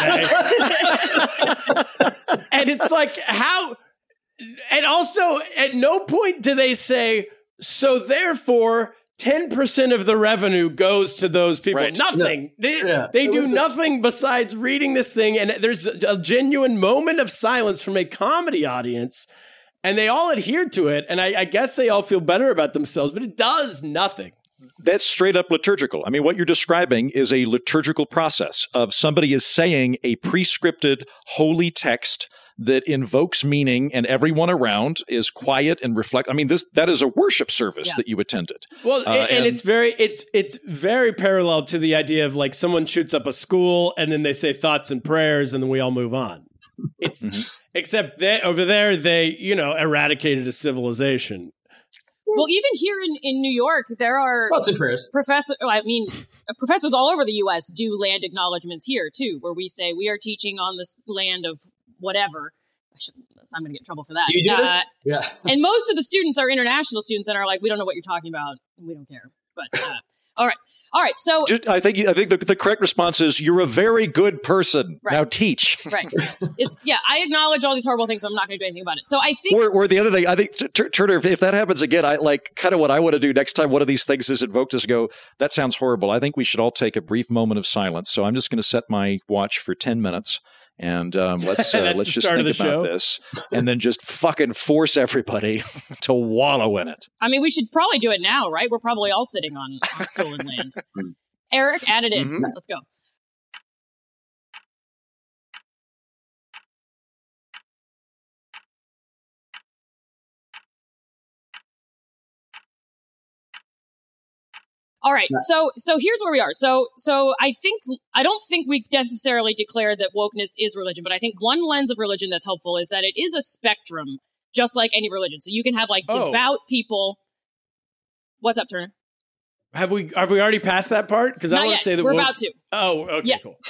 And it's like, how? And also, at no point do they say, so therefore, ten percent of the revenue goes to those people. Right. Nothing. Yeah. They, Yeah. they do nothing besides reading this thing. And there's a, a genuine moment of silence from a comedy audience. And they all adhere to it. And I, I guess they all feel better about themselves, but it does nothing. That's straight up liturgical. I mean, what you're describing is a liturgical process of somebody is saying a prescripted holy text that invokes meaning, and everyone around is quiet and reflect. I mean, this that is a worship service yeah. that you attended. Well, uh, and, and it's very it's it's very parallel to the idea of like someone shoots up a school and then they say thoughts and prayers and then we all move on. It's mm-hmm. except that over there they you know eradicated a civilization. Well, even here in, in New York, there are lots of prayers. Professor, I mean, professors all over the U S do land acknowledgements here too, where we say we are teaching on this land of whatever. I should, I'm going to get in trouble for that. Do you do this? Uh, yeah. And most of the students are international students and are like, we don't know what you're talking about. And we don't care. But uh, all right. All right. So Just, I think I think the, the correct response is you're a very good person. Right. Now teach. Right. It's yeah. I acknowledge all these horrible things, but I'm not going to do anything about it. So I think, or, or the other thing, I think t- Turner, if, if that happens again, I like kind of what I want to do next time one of these things is invoked is go, that sounds horrible. I think we should all take a brief moment of silence. So I'm just going to set my watch for ten minutes. And um, let's uh, let's just think about show. this, and then just fucking force everybody to wallow in it. I mean, we should probably do it now, right? We're probably all sitting on, on stolen land. Eric, add it in. Mm-hmm. Let's go. All right. So, so here's where we are. So, so I think, I don't think we've necessarily declared that wokeness is religion, but I think one lens of religion that's helpful is that it is a spectrum, just like any religion. So you can have like oh. devout people. What's up, Turner? Have we, have we already passed that part? Because I want to say that we're woke- about to. Oh, okay, yeah. cool.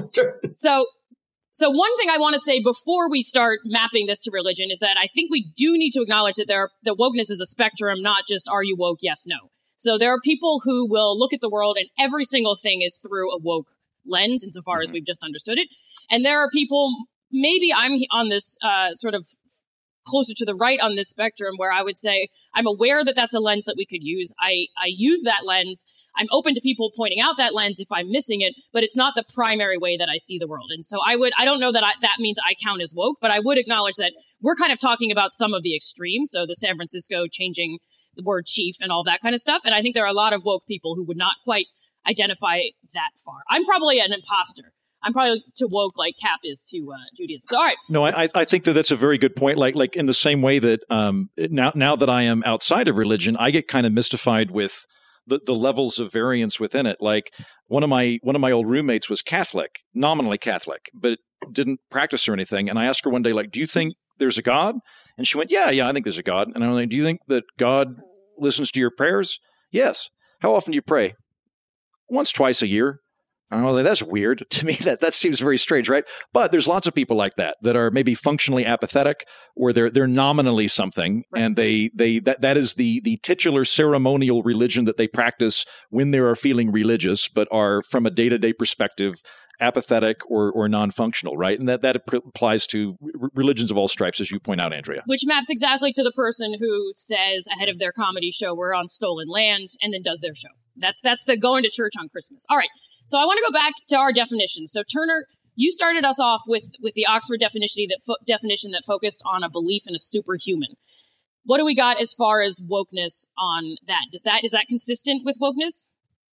so, so one thing I want to say before we start mapping this to religion is that I think we do need to acknowledge that there, that wokeness is a spectrum, not just are you woke? Yes, no. So there are people who will look at the world and every single thing is through a woke lens, insofar mm-hmm. as we've just understood it. And there are people, maybe I'm on this uh, sort of closer to the right on this spectrum, where I would say I'm aware that that's a lens that we could use. I, I use that lens. I'm open to people pointing out that lens if I'm missing it, but it's not the primary way that I see the world. And so I would, I don't know that I, that means I count as woke, but I would acknowledge that we're kind of talking about some of the extremes. So the San Francisco changing the word chief and all that kind of stuff. And I think there are a lot of woke people who would not quite identify that far. I'm probably an imposter. I'm probably to woke like Cap is to uh, Judaism. So, all right. No, I, I think that that's a very good point. Like, like in the same way that um, now, now that I am outside of religion, I get kind of mystified with the, the levels of variance within it. Like one of my one of my old roommates was Catholic, nominally Catholic, but didn't practice or anything. And I asked her one day, like, do you think there's a God? And she went, yeah, yeah, I think there's a God. And I'm like, do you think that God listens to your prayers? Yes. How often do you pray? Once, twice a year. I'm like, that's weird. To me, that, that seems very strange, right? But there's lots of people like that that are maybe functionally apathetic, or they're they're nominally something, right. and they they that, that is the the titular ceremonial religion that they practice when they are feeling religious, but are from a day-to-day perspective apathetic or or non-functional, right? And that, that applies to r- religions of all stripes, as you point out, Andrea. Which maps exactly to the person who says ahead of their comedy show, we're on stolen land, and then does their show. That's that's the going to church on Christmas. All right. So I want to go back to our definition. So Turner, you started us off with with the Oxford definition that fo- definition that focused on a belief in a superhuman. What do we got as far as wokeness on that? Does that is that consistent with wokeness?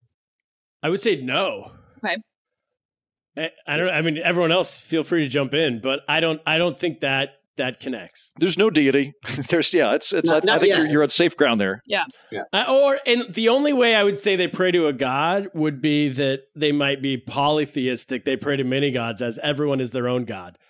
I would say no. Okay. I, I don't. I mean, everyone else, feel free to jump in, but I don't. I don't think that that connects. There's no deity. There's yeah. It's it's. Not, I, not I think yet. you're, you're on safe ground there. Yeah. Yeah. Uh, or and the only way I would say they pray to a god would be that they might be polytheistic. They pray to many gods, as everyone is their own god.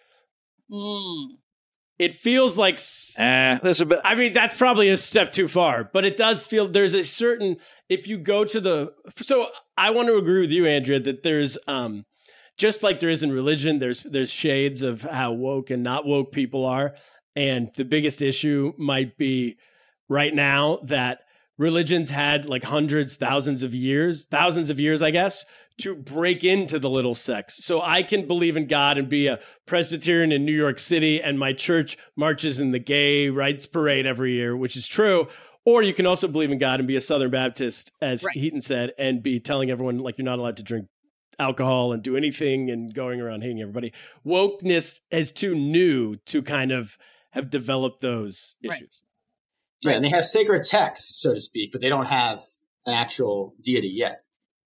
Mm. It feels like. Eh, that's a bit. I mean, that's probably a step too far, but it does feel there's a certain. If you go to the, so I want to agree with you, Andrea, that there's um, just like there is in religion, there's there's shades of how woke and not woke people are, and the biggest issue might be right now that religions had like hundreds, thousands of years, thousands of years, I guess, to break into the little sects. So I can believe in God and be a Presbyterian in New York City, and my church marches in the gay rights parade every year, which is true. Or you can also believe in God and be a Southern Baptist, as Right. Heaton said, and be telling everyone like you're not allowed to drink alcohol and do anything and going around hating everybody. Wokeness is too new to kind of have developed those Right. issues. Yeah, and they have sacred texts, so to speak, but they don't have an actual deity yet.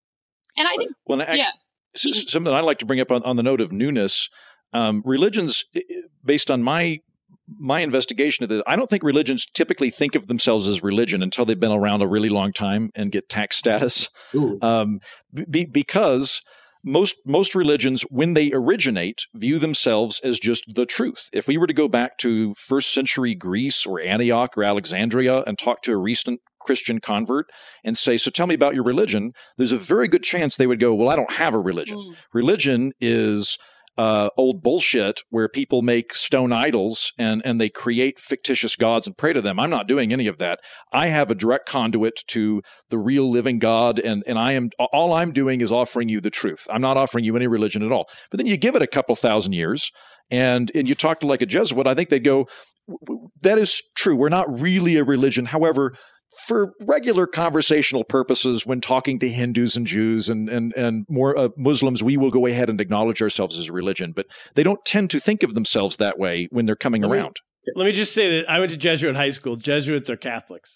And I think, Well, actually, yeah. s- s- something I'd like to bring up on, on the note of newness. Um, religions, i- i- based on my my investigation of this, I don't think religions typically think of themselves as religion until they've been around a really long time and get tax status. Um, be, because most most religions, when they originate, view themselves as just the truth. If we were to go back to first century Greece or Antioch or Alexandria and talk to a recent Christian convert and say, so tell me about your religion, there's a very good chance they would go, well, I don't have a religion. Mm. Religion is uh, old bullshit where people make stone idols and, and they create fictitious gods and pray to them. I'm not doing any of that. I have a direct conduit to the real living God, and, and I am all I'm doing is offering you the truth. I'm not offering you any religion at all. But then you give it a couple thousand years, and, and you talk to like a Jesuit, I think they go, that is true. We're not really a religion. However, for regular conversational purposes, when talking to Hindus and Jews and and and more uh, Muslims, we will go ahead and acknowledge ourselves as a religion. But they don't tend to think of themselves that way when they're coming Let me- around. Let me just say that I went to Jesuit high school. Jesuits are Catholics.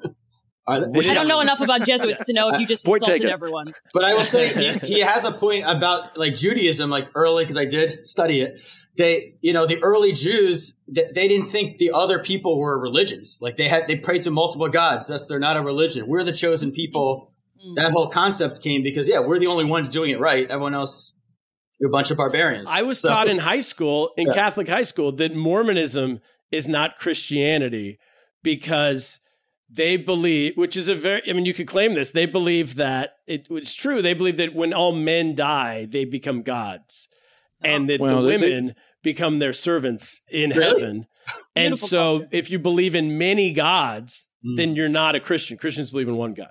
Are they- I don't know enough about Jesuits to know if you just Point insulted taken. everyone. But I will say he, he has a point about like Judaism, like early, because I did study it. They, you know, the early Jews, they, they didn't think the other people were religions. Like they had, they prayed to multiple gods. Thus, they're not a religion. We're the chosen people. That whole concept came because, yeah, we're the only ones doing it right. Everyone else, you're a bunch of barbarians. I was So- taught in high school, in Yeah. Catholic high school, that Mormonism is not Christianity because they believe, which is a very, I mean, you could claim this, they believe that, it, it's true, they believe that when all men die, they become gods. And that Well, the they- they- women become their servants in Really? heaven. And Beautiful so culture. if you believe in many gods, Mm. then you're not a Christian. Christians believe in one God.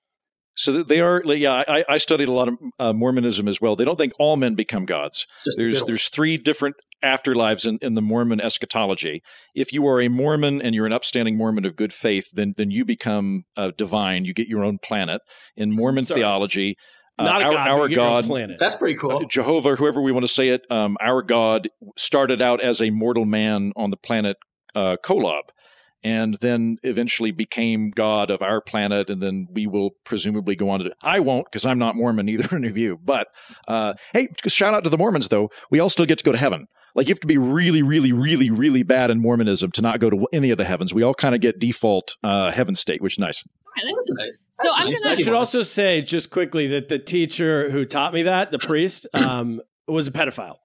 So they are, like, yeah. I, I studied a lot of uh, Mormonism as well. They don't think all men become gods. Just the There's middle. there's three different afterlives in, in the Mormon eschatology. If you are a Mormon and you're an upstanding Mormon of good faith, then then you become uh, divine. You get your own planet. In Mormon Sorry. theology, uh, Not a our, God, our but you get your own God, planet. That's pretty cool. Jehovah, whoever we want to say it, um, our God started out as a mortal man on the planet uh, Kolob, and then eventually became God of our planet, and then we will presumably go on to. I won't, because I'm not Mormon, either of you. But uh, hey, shout out to the Mormons, though. We all still get to go to heaven. Like, you have to be really, really, really, really bad in Mormonism to not go to any of the heavens. We all kind of get default uh, heaven state, which is nice. All right, that's- Right. So That's I'm nice. gonna. I should also say just quickly that the teacher who taught me that, the priest, um, was a pedophile.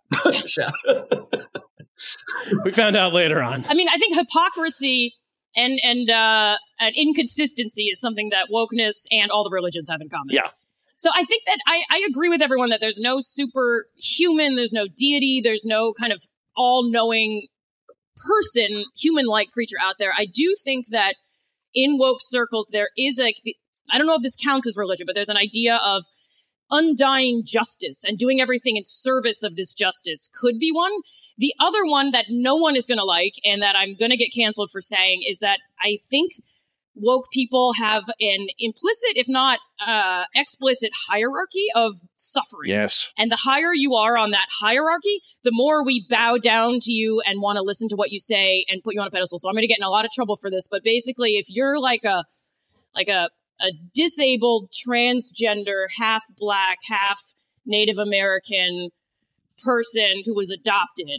We found out later on. I mean, I think hypocrisy and and uh, and inconsistency is something that wokeness and all the religions have in common. Yeah. So I think that I, I agree with everyone that there's no superhuman, there's no deity, there's no kind of all-knowing person, human-like creature out there. I do think that in woke circles there is a, I don't know if this counts as religion, but there's an idea of undying justice and doing everything in service of this justice could be one. The other one that no one is going to like and that I'm going to get canceled for saying is that I think woke people have an implicit, if not uh, explicit, hierarchy of suffering. Yes. And the higher you are on that hierarchy, the more we bow down to you and want to listen to what you say and put you on a pedestal. So I'm going to get in a lot of trouble for this. But basically, if you're like a like a, a disabled, transgender, half black, half Native American person who was adopted,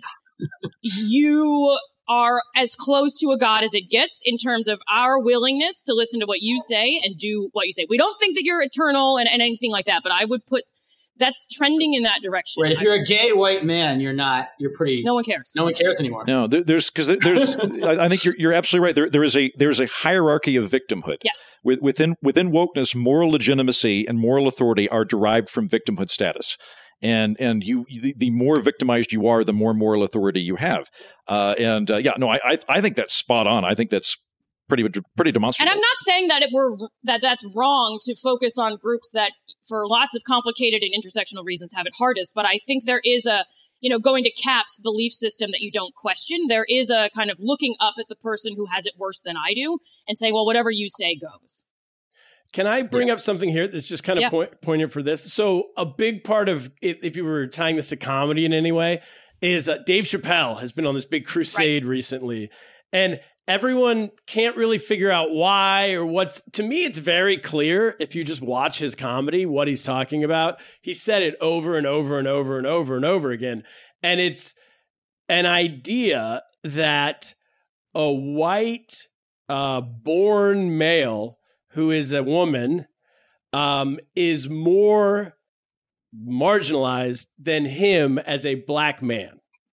you are as close to a god as it gets in terms of our willingness to listen to what you say and do what you say. We don't think that you're eternal and, and anything like that, but I would put that's trending in that direction. Right. If you're a gay white man, you're not, you're pretty, no one cares. No one cares anymore. No, there, there's, cause there's, I think you're, you're absolutely right. There, there is a, there's a hierarchy of victimhood. Yes. With, within, within wokeness, moral legitimacy and moral authority are derived from victimhood status. And and you, the, the more victimized you are, the more moral authority you have. Uh, and uh, yeah, no, I, I I think that's spot on. I think that's pretty pretty demonstrable. And I'm not saying that it were that that's wrong to focus on groups that, for lots of complicated and intersectional reasons, have it hardest. But I think there is a, you know, going to Cap's belief system that you don't question. There is a kind of looking up at the person who has it worse than I do and saying, well, whatever you say goes. Can I bring yeah. up something here that's just kind of yeah. point, poignant for this? So a big part of it, if you were tying this to comedy in any way, is uh, Dave Chappelle has been on this big crusade right. recently. And everyone can't really figure out why or what's, to me, it's very clear if you just watch his comedy, what he's talking about. He said it over and over and over and over and over again. And it's an idea that a white uh, born male who is a woman, um, is more marginalized than him as a black man.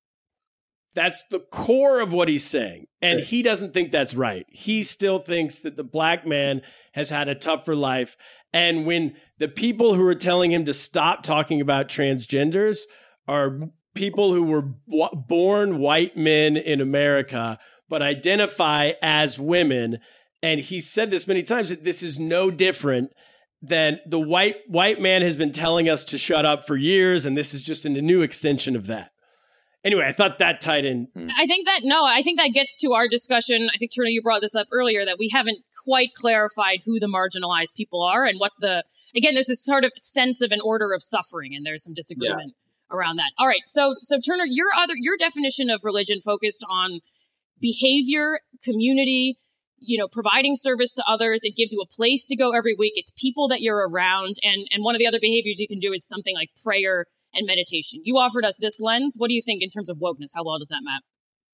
That's the core of what he's saying. And he doesn't think that's right. He still thinks that the black man has had a tougher life. And when the people who are telling him to stop talking about transgenders are people who were w- born white men in America, but identify as women. And he said this many times, that this is no different than the white white man has been telling us to shut up for years. And this is just a new extension of that. Anyway, I thought that tied in. I think that, no, I think that gets to our discussion. I think, Turner, you brought this up earlier, that we haven't quite clarified who the marginalized people are and what the, again, there's this sort of sense of an order of suffering, and there's some disagreement yeah. around that. All right. So, so Turner, your other, your definition of religion focused on behavior, community, you know, providing service to others. It gives you a place to go every week. It's people that you're around. And, and one of the other behaviors you can do is something like prayer and meditation. You offered us this lens. What do you think in terms of wokeness? How well does that map?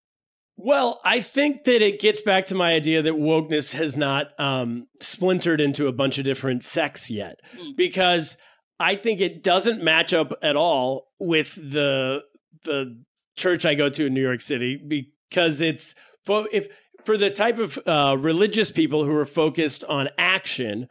Well, I think that it gets back to my idea that wokeness has not um, splintered into a bunch of different sects yet, mm. because I think it doesn't match up at all with the the church I go to in New York City, because it's if for the type of uh, religious people who are focused on action,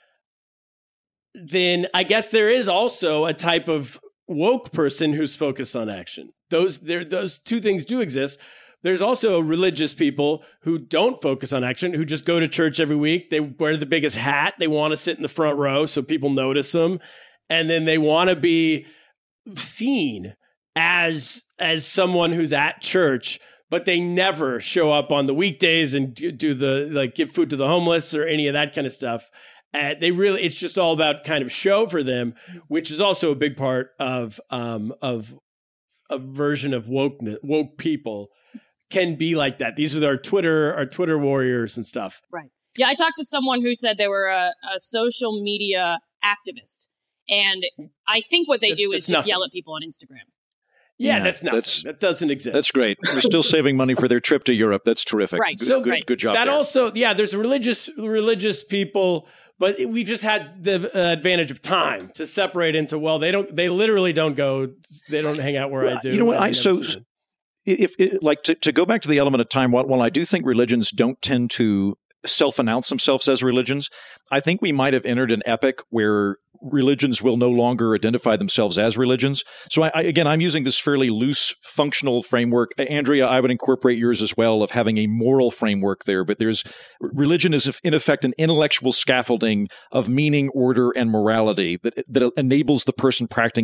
then I guess there is also a type of woke person who's focused on action. Those there, those two things do exist. There's also religious people who don't focus on action, who just go to church every week. They wear the biggest hat. They want to sit in the front row so people notice them. And then they want to be seen as, as someone who's at church, but they never show up on the weekdays and do the, like, give food to the homeless or any of that kind of stuff. Uh, they really, it's just all about kind of show for them, which is also a big part of, um, of a version of woke, woke people can be like that. These are our Twitter, our Twitter warriors and stuff. Right. Yeah. I talked to someone who said they were a, a social media activist. And I think what they that, do is just nothing. yell at people on Instagram. Yeah, yeah, that's nothing. That's, that doesn't exist. That's great. We're still saving money for their trip to Europe. That's terrific. Right. Good, so good, right. good job. That there. also, yeah, there's religious religious people, but we've just had the uh, advantage of time to separate into, well, they don't, they literally don't go, they don't hang out where well, I do. You know what? I, so if, if like to, to go back to the element of time, while, while I do think religions don't tend to self-announce themselves as religions, I think we might have entered an epoch where religions will no longer identify themselves as religions. So I, I, again, I'm using this fairly loose functional framework. Andrea, I would incorporate yours as well, of having a moral framework there. But there's religion is in effect an intellectual scaffolding of meaning, order, and morality that that enables the person practicing it,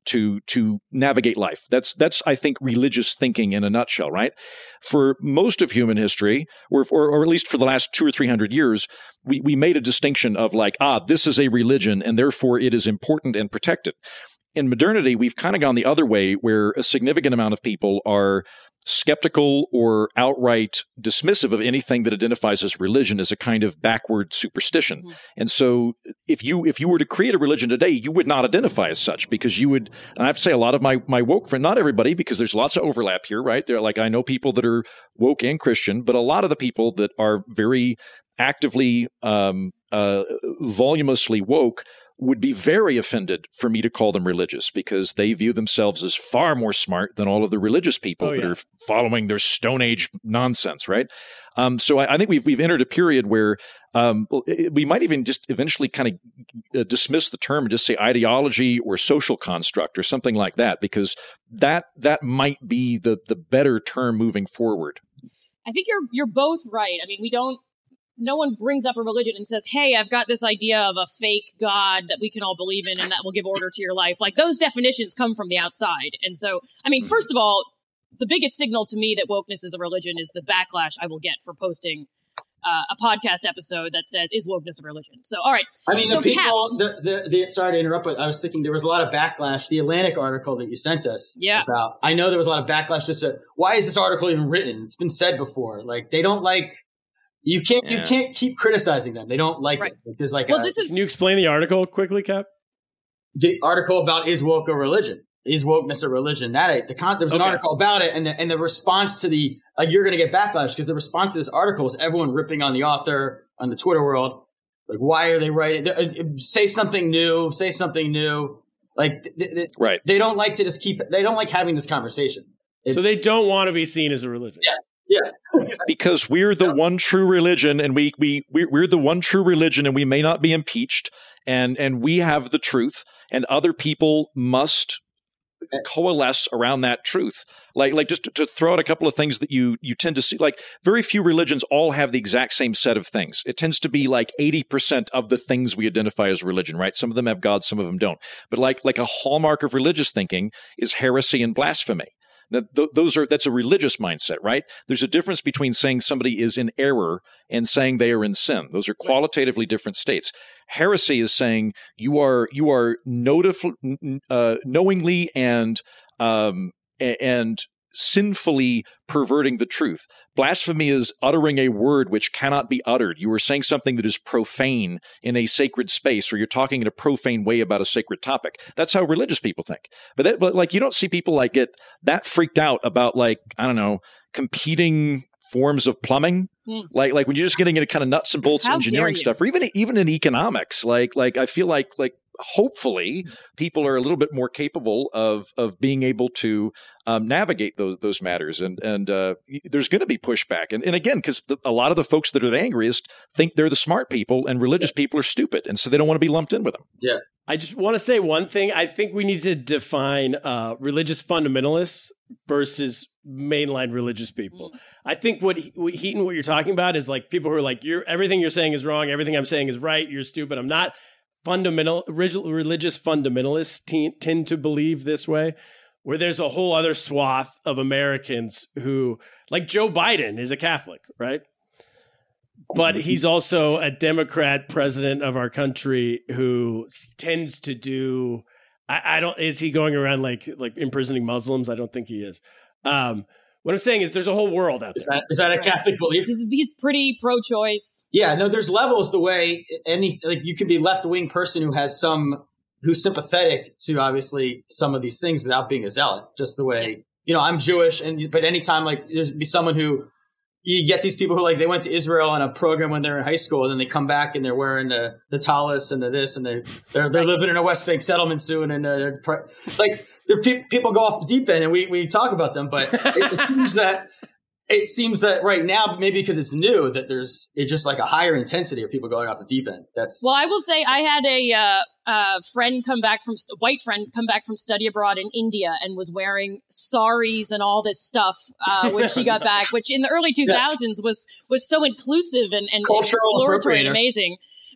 to to navigate life. That's that's I think religious thinking in a nutshell, right? For most of human history, or or, or at least for the last two or three hundred years, we we made a distinction of like, ah, this is a religion, and therefore it is important and protected. In modernity, we've kind of gone the other way, where a significant amount of people are skeptical or outright dismissive of anything that identifies as religion as a kind of backward superstition. Mm-hmm. And so if you if you were to create a religion today, you would not identify as such, because you would, and I have to say a lot of my my woke friends, not everybody, because there's lots of overlap here, right? They're like, I know people that are woke and Christian, but a lot of the people that are very actively, um, uh, voluminously woke would be very offended for me to call them religious, because they view themselves as far more smart than all of the religious people oh, that yeah. are following their Stone Age nonsense, right? Um, so I, I think we've we've entered a period where um, we might even just eventually kind of dismiss the term and just say ideology or social construct or something like that, because that that might be the the better term moving forward. I think you're you're both right. I mean, we don't. No one brings up a religion and says, hey, I've got this idea of a fake God that we can all believe in and that will give order to your life. Like, those definitions come from the outside. And so, I mean, first of all, the biggest signal to me that wokeness is a religion is the backlash I will get for posting uh, a podcast episode that says, is wokeness a religion? So, all right. I mean, so the people, the, the, the, sorry to interrupt, but I was thinking there was a lot of backlash. The Atlantic article that you sent us yeah. about, I know there was a lot of backlash just to, why is this article even written? It's been said before. Like, they don't like, You can't yeah. you can't keep criticizing them. They don't like right. it. There's like well, a, this is. Can you explain the article quickly, Cap? The article about is woke a religion? Is wokeness a religion? That the con- there was an okay. article about it, and the, and the response to the uh, you're going to get backlash because the response to this article is everyone ripping on the author on the Twitter world. Like, why are they writing? They, say something new. Say something new. Like, they, they, right? They don't like to just keep. They don't like having this conversation. It, so they don't want to be seen as a religion. Yes. Yeah. Because we're the one true religion, and we we we're the one true religion, and we may not be impeached, and and we have the truth, and other people must coalesce around that truth. Like like just to, to throw out a couple of things that you you tend to see, like very few religions all have the exact same set of things. It tends to be like eighty percent of the things we identify as religion, right? Some of them have God, some of them don't. But like like a hallmark of religious thinking is heresy and blasphemy. Now, th- those are that's a religious mindset, right? There's a difference between saying somebody is in error and saying they are in sin. Those are qualitatively different states. Heresy is saying you are you are notif- uh, knowingly and um, and sinfully perverting the truth. Blasphemy is uttering a word which cannot be uttered. You are saying something that is profane in a sacred space, or you're talking in a profane way about a sacred topic. That's how religious people think. But, that, but like, you don't see people like get that freaked out about, like, I don't know, competing forms of plumbing. Mm. Like, like when you're just getting into kind of nuts and bolts how engineering stuff, or even even in economics. Like, like I feel like like. Hopefully, people are a little bit more capable of of being able to um, navigate those those matters, and and uh, there's going to be pushback, and and again, because a lot of the folks that are the angriest think they're the smart people, and religious yeah. people are stupid, and so they don't want to be lumped in with them. Yeah, I just want to say one thing. I think we need to define uh, religious fundamentalists versus mainline religious people. Mm. I think what, what Heaton, what you're talking about is like people who are like, you're everything you're saying is wrong, everything I'm saying is right, you're stupid, I'm not. Fundamental religious fundamentalists t- tend to believe this way, where there's a whole other swath of Americans who, like Joe Biden is a Catholic, right? But he's also a Democrat president of our country who tends to do, I, I don't, is he going around like, like imprisoning Muslims? I don't think he is. Um, What I'm saying is there's a whole world out there. Is that, is that a Catholic belief? He's, he's pretty pro-choice. Yeah, no, there's levels the way any, like you can be left-wing person who has some, who's sympathetic to obviously some of these things without being a zealot. Just the way, you know, I'm Jewish, and but anytime like there's be someone who, you get these people who like they went to Israel on a program when they're in high school, and then they come back and they're wearing the the tallis and the this, and they they're they're living in a West Bank settlement soon, and uh, they're pre- like pe- people go off the deep end, and we we talk about them, but it, it seems that it seems that right now, maybe because it's new, that there's it's just like a higher intensity of people going off the deep end. That's well, I will say I had a uh, uh, friend come back from a white friend come back from study abroad in India and was wearing saris and all this stuff uh, when she got back, which in the early two thousands yes. was was so inclusive and, and exploratory and amazing.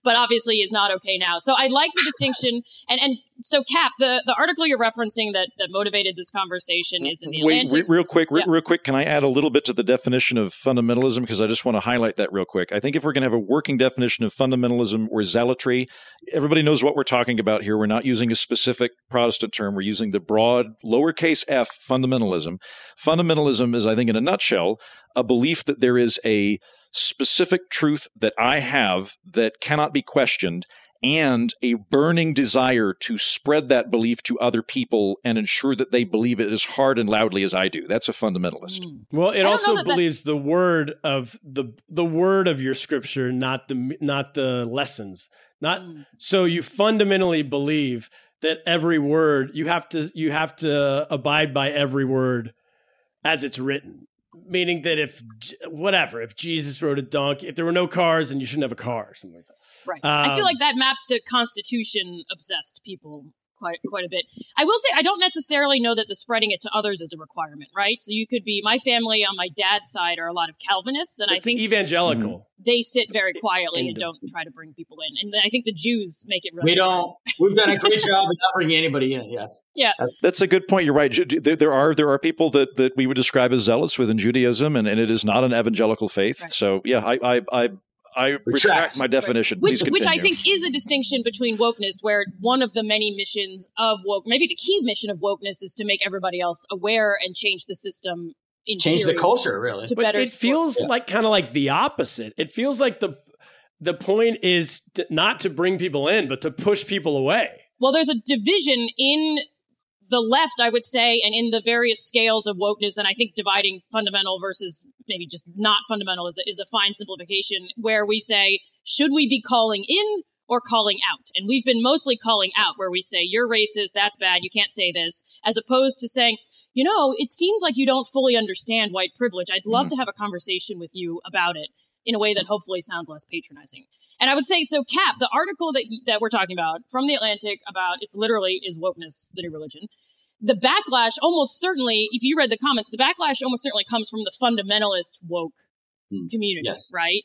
but obviously is not okay now. So I like the distinction. And and so, Cap, the, the article you're referencing that, that motivated this conversation is in the Wait, Atlantic. re- real quick, re- Yeah. real quick, can I add a little bit to the definition of fundamentalism? Because I just want to highlight that real quick. I think if we're going to have a working definition of fundamentalism or zealotry, everybody knows what we're talking about here. We're not using a specific Protestant term. We're using the broad, lowercase f, fundamentalism. Fundamentalism is, I think, in a nutshell, a belief that there is a specific truth that I have that cannot be questioned, and a burning desire to spread that belief to other people and ensure that they believe it as hard and loudly as I do. That's a fundamentalist. Well, it also that that- believes the word of the the word of your scripture, not the not the lessons. Not so you fundamentally believe that every word you have to you have to abide by every word as it's written. Meaning that if whatever, if Jesus rode a donkey, if there were no cars, then you shouldn't have a car or something like that. Right. Um, I feel like that maps to Constitution obsessed people quite quite a bit. I will say I don't necessarily know that the spreading it to others is a requirement, right? So you could be my family on my dad's side are a lot of Calvinists, and I think evangelical. They sit very quietly and And- don't try to bring people in. And then I think the Jews make it really We don't. We've done a great job of not bringing anybody in. Yes. Yeah. That's a good point. You're right. Ju- There, there are there are people that, that we would describe as zealots within Judaism, and, and it is not an evangelical faith. Right. So yeah, I I I, I retract my definition. Which, Please which I continue. think is a distinction between wokeness, where one of the many missions of woke, maybe the key mission of wokeness is to make everybody else aware and change the system. In Change the theory, culture, really. To But better it feels support- like kind of like the opposite. It feels like the the point is to, not to bring people in, but to push people away. Well, there's a division in the left, I would say, and in the various scales of wokeness. And I think dividing fundamental versus maybe just not fundamental is a, is a fine simplification, where we say, should we be calling in or calling out? And we've been mostly calling out, where we say, you're racist, that's bad, you can't say this, as opposed to saying, you know, it seems like you don't fully understand white privilege. I'd love to have a conversation with you about it in a way that hopefully sounds less patronizing. And I would say, so Cap, the article that that we're talking about from The Atlantic about, it's literally, is wokeness the new religion? The backlash almost certainly, if you read the comments, the backlash almost certainly comes from the fundamentalist woke Hmm. community, Yes. right?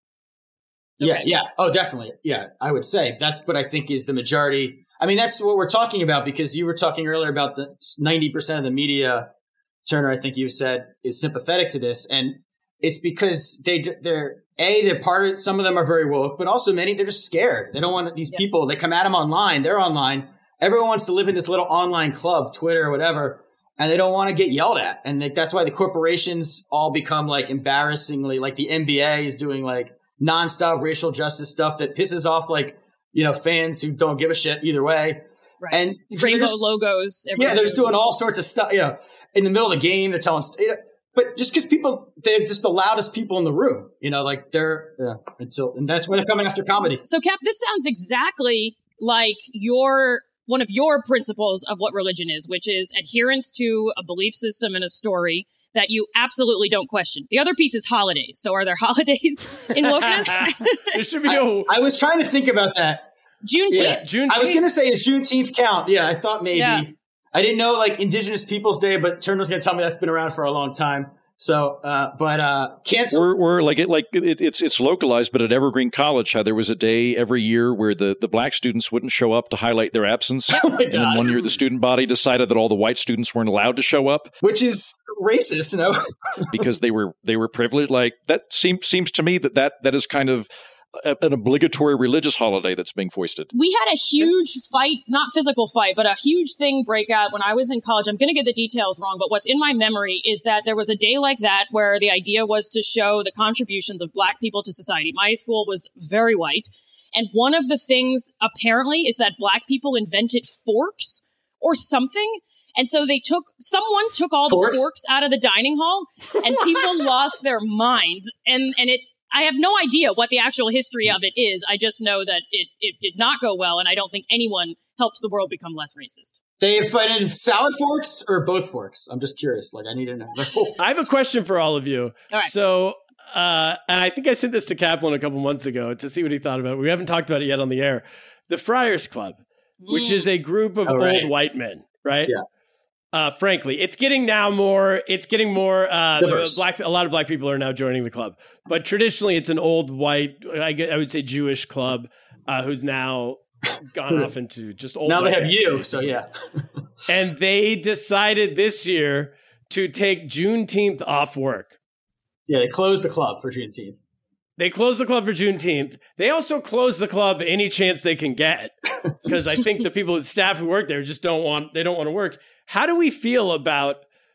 Yeah, Okay. yeah. Oh, definitely. Yeah, I would say that's what I think is the majority. I mean, that's what we're talking about, because you were talking earlier about the ninety percent of the media, Turner, I think you said, is sympathetic to this. And it's because they, they're, A, they're part of, some of them are very woke, but also many, they're just scared. They don't want these Yeah. people, they come at them online, they're online. Everyone wants to live in this little online club, Twitter or whatever, and they don't want to get yelled at. And they, that's why the corporations all become like embarrassingly, like the N B A is doing like nonstop racial justice stuff that pisses off like, you know, fans who don't give a shit either way. Right. And they're Rainbow just- logos. yeah, everywhere. they're just doing all sorts of stuff. You know, in the middle of the game, they're telling. You know, but just because people, they're just the loudest people in the room. You know, like they're. Yeah, and so, and that's why they're coming after comedy. So, Cap, this sounds exactly like your one of your principles of what religion is, which is adherence to a belief system and a story that you absolutely don't question. The other piece is holidays. So, are there holidays in wokeness? There should be no. I was trying to think about that. Juneteenth. Yeah, Juneteenth. I was going to say, is Juneteenth count? Yeah, I thought maybe. Yeah. I didn't know like Indigenous Peoples Day, but Turner's going to tell me that's been around for a long time. So, uh, but uh, cancel. We're, we're like it, like it, it's it's localized, but at Evergreen College, how there was a day every year where the, the black students wouldn't show up to highlight their absence, Oh my and then God. one year the student body decided that all the white students weren't allowed to show up Which is racist, you know? because they were they were privileged. Like that seems seems to me that that, that is kind of a, an obligatory religious holiday that's being foisted. We had a huge fight, not physical fight, but a huge thing break out when I was in college. I'm going to get the details wrong, but what's in my memory is that there was a day like that where the idea was to show the contributions of black people to society. My school was very white. And one of the things apparently is that black people invented forks or something. And so they took, someone took all the Forks? forks out of the dining hall and people lost their minds. And, and it, I have no idea what the actual history of it is. I just know that it, it did not go well, and I don't think anyone helped the world become less racist. They invented salad forks or both forks? I'm just curious. Like, I need to know. I have a question for all of you. All right. So, uh, and I think I sent this to Kaplan a couple months ago to see what he thought about it. We haven't talked about it yet on the air. The Friars Club, which Mm. is a group of Oh, right. old white men, right? Yeah. Uh, frankly, it's getting now more. It's getting more. Uh, the Diverse. black. A lot of black people are now joining the club, but traditionally, it's an old white. I, gue- I would say Jewish club. uh, who's now gone off into just old. Now they have guys. you, so yeah. And they decided this year to take Juneteenth off work. Yeah, they closed the club for Juneteenth. They closed the club for Juneteenth. They also closed the club any chance they can get, because I think the people, staff who work there, just don't want. They don't want to work. How do we feel about?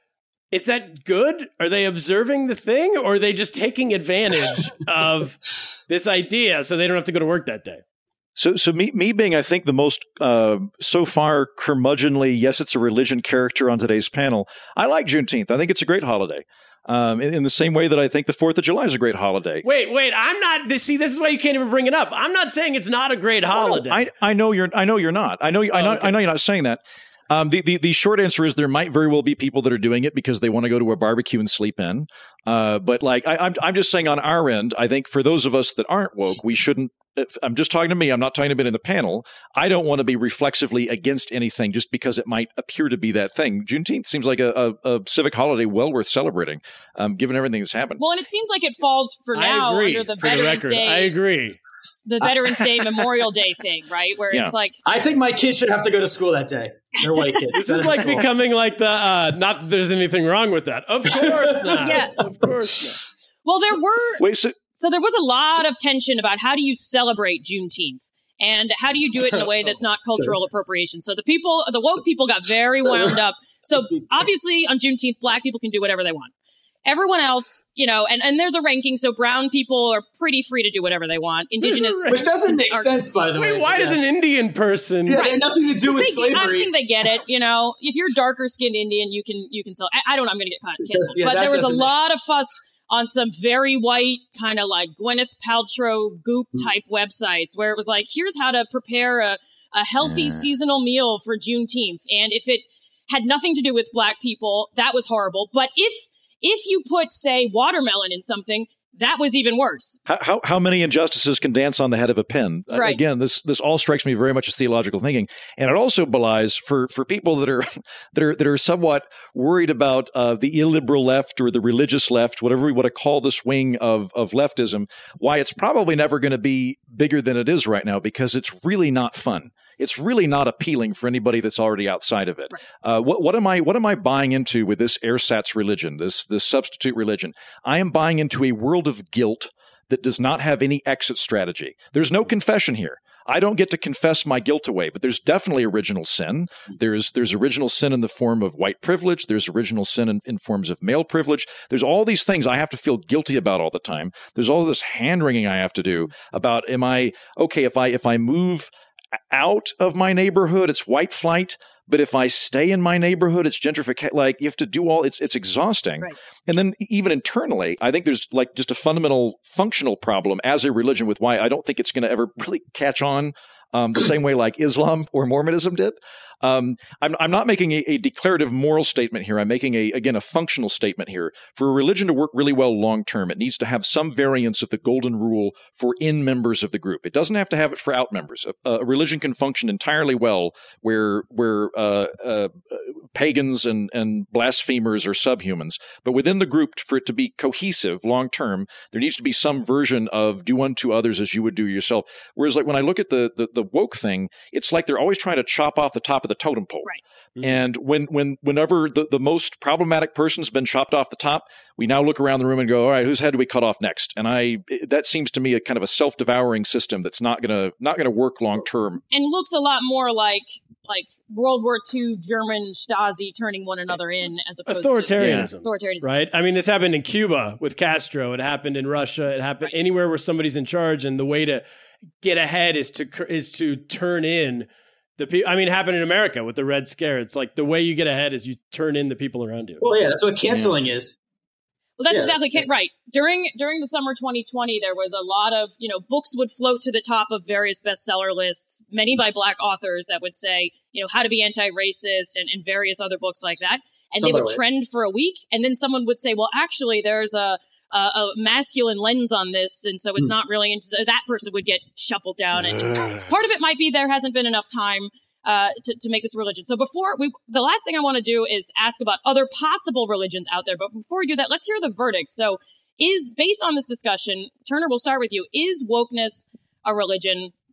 Is that good? Are they observing the thing, or are they just taking advantage of this idea so they don't have to go to work that day? So, so me, me being, I think, the most uh, so far curmudgeonly, yes, it's a religion character on today's panel. I like Juneteenth. I think it's a great holiday. Um, in, in the same way that I think the Fourth of July is a great holiday. Wait, wait, I'm not. See, this is why you can't even bring it up. I'm not saying it's not a great holiday. Oh, no, I, I know you're. I know you're not. I know. I know. Oh, okay. I know you're not saying that. Um, the, the the short answer is there might very well be people that are doing it because they want to go to a barbecue and sleep in. Uh, but like I, I'm I'm just saying on our end, I think for those of us that aren't woke, we shouldn't. If, I'm just talking to me. I'm not talking about in the panel. I don't want to be reflexively against anything just because it might appear to be that thing. Juneteenth seems like a, a, a civic holiday well worth celebrating, um, given everything that's happened. Well, and it seems like it falls for now I agree, under the for Veterans the record. Day. I agree. The Veterans Day Memorial Day thing, right? Where Yeah. it's like, I think my kids should have to go to school that day. They're white kids. This is like becoming like the. Uh, not that there's anything wrong with that. Of course not. Yeah. Of course not. well, there were. Wait, so So there was a lot of tension about how do you celebrate Juneteenth and how do you do it in a way that's not cultural appropriation. So the people, the woke people got very wound up. So obviously on Juneteenth, black people can do whatever they want. Everyone else, you know, and, and there's a ranking. So brown people are pretty free to do whatever they want. Indigenous. Which doesn't make are, sense, by the way. Wait, why does an Indian person? Yeah, they had nothing to do with they, slavery. I think they get it. You know, if you're darker skinned Indian, you can, you can sell. I, I don't know. I'm going to get canceled. does- yeah, but that there was a doesn't make- lot of fuss on some very white kind of like Gwyneth Paltrow goop type websites where it was like, here's how to prepare a, a healthy seasonal meal for Juneteenth. And if it had nothing to do with black people, that was horrible. But if, if you put, say, watermelon in something, that was even worse. How, how how many injustices can dance on the head of a pin? Uh, Right. Again, this this all strikes me very much as theological thinking, and it also belies for for people that are that are that are somewhat worried about uh, the illiberal left or the religious left, whatever we want to call this wing of of leftism, why it's probably never going to be bigger than it is right now because it's really not fun. It's really not appealing for anybody that's already outside of it. Right. Uh, what, what am I? What am I buying into with this ersatz religion? This this substitute religion? I am buying into a world of guilt that does not have any exit strategy. There's no confession here. I don't get to confess my guilt away, but there's definitely original sin. There's there's original sin in the form of white privilege. There's original sin in, in forms of male privilege. There's all these things I have to feel guilty about all the time. There's all this hand-wringing I have to do about, am I, okay, if I if I move out of my neighborhood, it's white flight. But if I stay in my neighborhood, it's gentrification. Like you have to do all. It's it's exhausting. Right. And then even internally, I think there's like just a fundamental functional problem as a religion with why I don't think it's going to ever really catch on um, the same way like Islam or Mormonism did. Um, I'm, I'm not making a, a declarative moral statement here. I'm making a, again, a functional statement here. For a religion to work really well long-term, it needs to have some variance of the golden rule for in members of the group. It doesn't have to have it for out members. A, a religion can function entirely well where, where, uh, uh, pagans and, and blasphemers are subhumans. But within the group, for it to be cohesive long-term, there needs to be some version of do unto others as you would do yourself. Whereas like when I look at the, the, the woke thing, it's like they're always trying to chop off the top of the totem pole. Right. Mm-hmm. And when when whenever the, the most problematic person's been chopped off the top, we now look around the room and go, all right, whose head do we cut off next? And I that seems to me a kind of a self-devouring system that's not gonna not gonna work long term. And looks a lot more like like World War Two German Stasi turning one another in as opposed authoritarianism, to authoritarianism. Right? I mean, this happened in Cuba with Castro. It happened in Russia. It happened right. anywhere where somebody's in charge, and the way to get ahead is to is to turn in the people. I mean, it happened in America with the Red Scare. It's like the way you get ahead is you turn in the people around you. Well, yeah, that's what canceling yeah. is. Well, that's yeah. exactly ca- right. During during the summer twenty twenty, there was a lot of, you know, books would float to the top of various bestseller lists, many by Black authors that would say, you know, how to be anti-racist and, and various other books like that. And Some they would trend for a week. And then someone would say, well, actually, there's a a, a masculine lens on this. And so it's mm. not really into so that person would get shuffled down. And part of it might be there hasn't been enough time Uh, to, to make this a religion. So before we, the last thing I want to do is ask about other possible religions out there. But before we do that, let's hear the verdict. So is, based on this discussion, Turner, we'll start with you. Is wokeness a religion?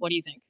What do you think?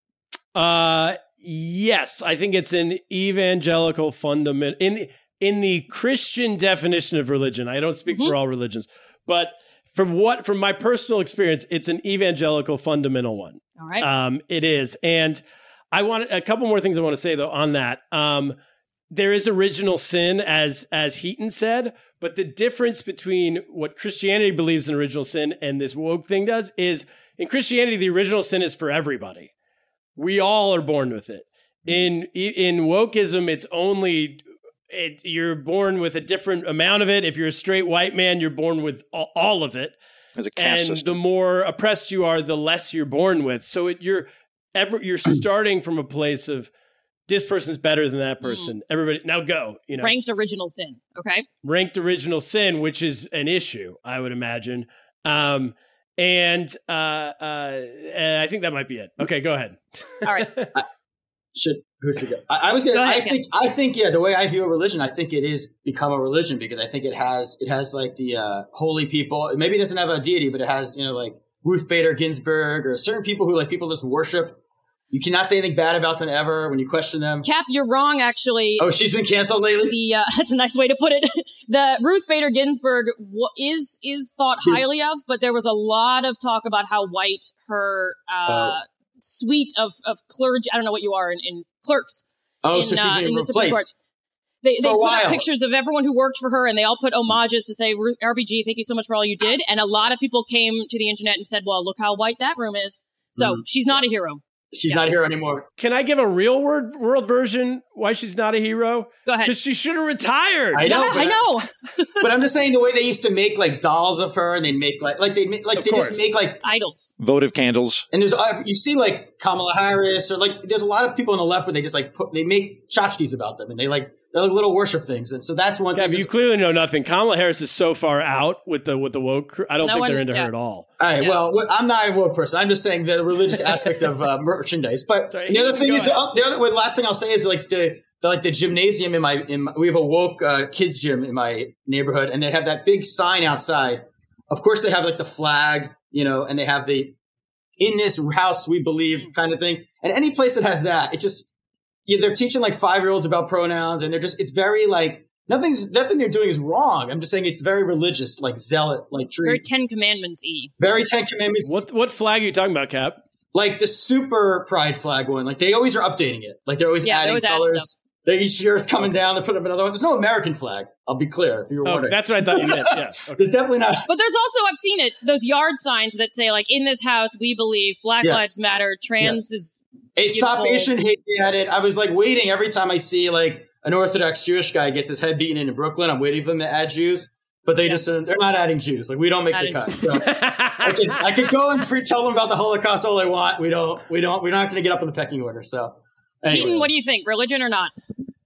Uh, yes, I think it's an evangelical fundament in the, in the Christian definition of religion. I don't speak mm-hmm. for all religions, but from what from my personal experience, it's an evangelical fundamental one. All right, um, it is, and I want a couple more things I want to say though on that. Um, there is original sin, as as Heaton said, but the difference between what Christianity believes in original sin and this woke thing does is in Christianity, the original sin is for everybody. We all are born with it. In in wokeism, it's only it, you're born with a different amount of it. If you're a straight white man, you're born with all, all of it. As a caste and system. The more oppressed you are, the less you're born with. So it, you're ever you're starting from a place of this person's better than that person. Mm. Everybody now go. You know, ranked original sin. Okay, ranked original sin, which is an issue, I would imagine. Um, And uh, uh, I think that might be it. Okay, go ahead. All right. I, should who should go? I, I was gonna. Go ahead, I think. I think. Yeah. The way I view a religion, I think it is become a religion because I think it has. It has like the uh, holy people. Maybe it doesn't have a deity, but it has you know like Ruth Bader Ginsburg or certain people who like people just worship. You cannot say anything bad about them ever when you question them. Cap, you're wrong, actually. Oh, she's been canceled lately? The uh, that's a nice way to put it. The Ruth Bader Ginsburg w- is is thought highly of, but there was a lot of talk about how white her uh, oh. suite of, of clergy, I don't know what you are in, in clerks. Oh, in, so she's uh, being in the replaced. Supreme Court. They, they for a put while. up pictures of everyone who worked for her, and they all put homages to say, R B G, thank you so much for all you did. And a lot of people came to the internet and said, well, look how white that room is. So mm. she's not a hero. She's yeah. not here anymore. Can I give a real word, world version why she's not a hero? Go ahead. Because she should have retired. I know. Yeah, I know. But I'm just saying the way they used to make like dolls of her, and they make like like they make like of they course. just make like idols, votive candles. And there's uh, you see like Kamala Harris or like there's a lot of people on the left where they just like put they make tchotchkes about them, and they like they're like little worship things, and so that's one. Yeah, thing. But you clearly know nothing. Kamala Harris is so far out with the with the woke. I don't no think one, they're into yeah. her at all. All right. Yeah. Well, I'm not a woke person. I'm just saying the religious aspect of uh, merchandise. But Sorry, the other thing is, ahead. uh, the other well, last thing I'll say is like the, the like the gymnasium in my in my, we have a woke uh, kids gym in my neighborhood, and they have that big sign outside. Of course, they have like the flag, you know, and they have the "In this house we believe" kind of thing. And any place that has that, it just yeah, they're teaching like five year olds about pronouns, and they're just it's very like. Nothing's nothing they're doing is wrong. I'm just saying it's very religious, like zealot, like tree. Very Ten Commandments y. Very Ten Commandments. What what flag are you talking about, Cap? Like the super pride flag one. Like they always are updating it. Like they're always Yeah, adding they always add colors. stuff. They each year it's coming down. They put up another one. There's no American flag. I'll be clear if you were Oh, wondering. that's what I thought you meant. Yeah. Okay. There's definitely not. But there's also, I've seen it, those yard signs that say like, in this house, we believe Black Yeah. Lives Matter, trans Yeah. is A Stop beautiful. Asian hate me at it. I was like waiting every time I see like an Orthodox Jewish guy gets his head beaten in Brooklyn. I'm waiting for them to add Jews. But they just, uh, they're not adding Jews. Like, we don't make Adding the cut. So I could, I could go and free tell them about the Holocaust all I want. We don't, we don't, we're not going to get up in the pecking order. So, anyway. Keaton, what do you think? Religion or not?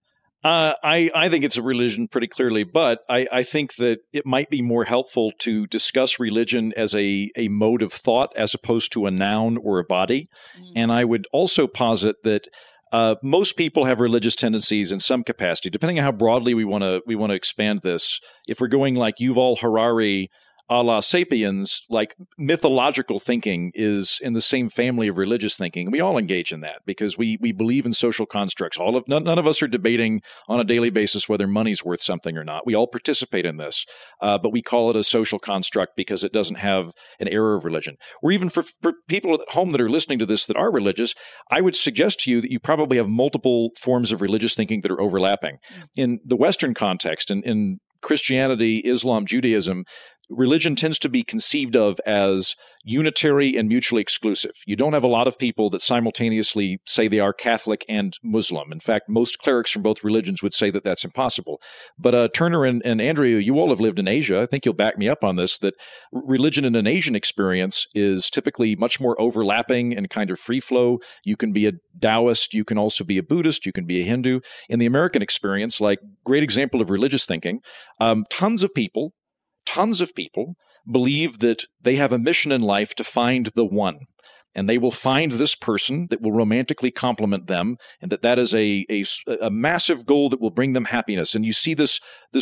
Uh, I, I think it's a religion pretty clearly, but I, I think that it might be more helpful to discuss religion as a, a mode of thought as opposed to a noun or a body. Mm. And I would also posit that Uh, most people have religious tendencies in some capacity, depending on how broadly we want to we want to expand this. If we're going like Yuval Harari, a la Sapiens, like mythological thinking is in the same family of religious thinking. We all engage in that because we we believe in social constructs. All of none, none of us are debating on a daily basis whether money's worth something or not. We all participate in this, uh, but we call it a social construct because it doesn't have an error of religion. Or even for, for people at home that are listening to this that are religious, I would suggest to you that you probably have multiple forms of religious thinking that are overlapping. In the Western context, in, in Christianity, Islam, Judaism, religion tends to be conceived of as unitary and mutually exclusive. You don't have a lot of people that simultaneously say they are Catholic and Muslim. In fact, most clerics from both religions would say that that's impossible. But uh, Turner and, and Andrea, you all have lived in Asia. I think you'll back me up on this, that religion in an Asian experience is typically much more overlapping and kind of free flow. You can be a Taoist. You can also be a Buddhist. You can be a Hindu. In the American experience, like great example of religious thinking, um, tons of people Tons of people believe that they have a mission in life to find the one, and they will find this person that will romantically complement them, and that that is a, a, a massive goal that will bring them happiness. And you see this, this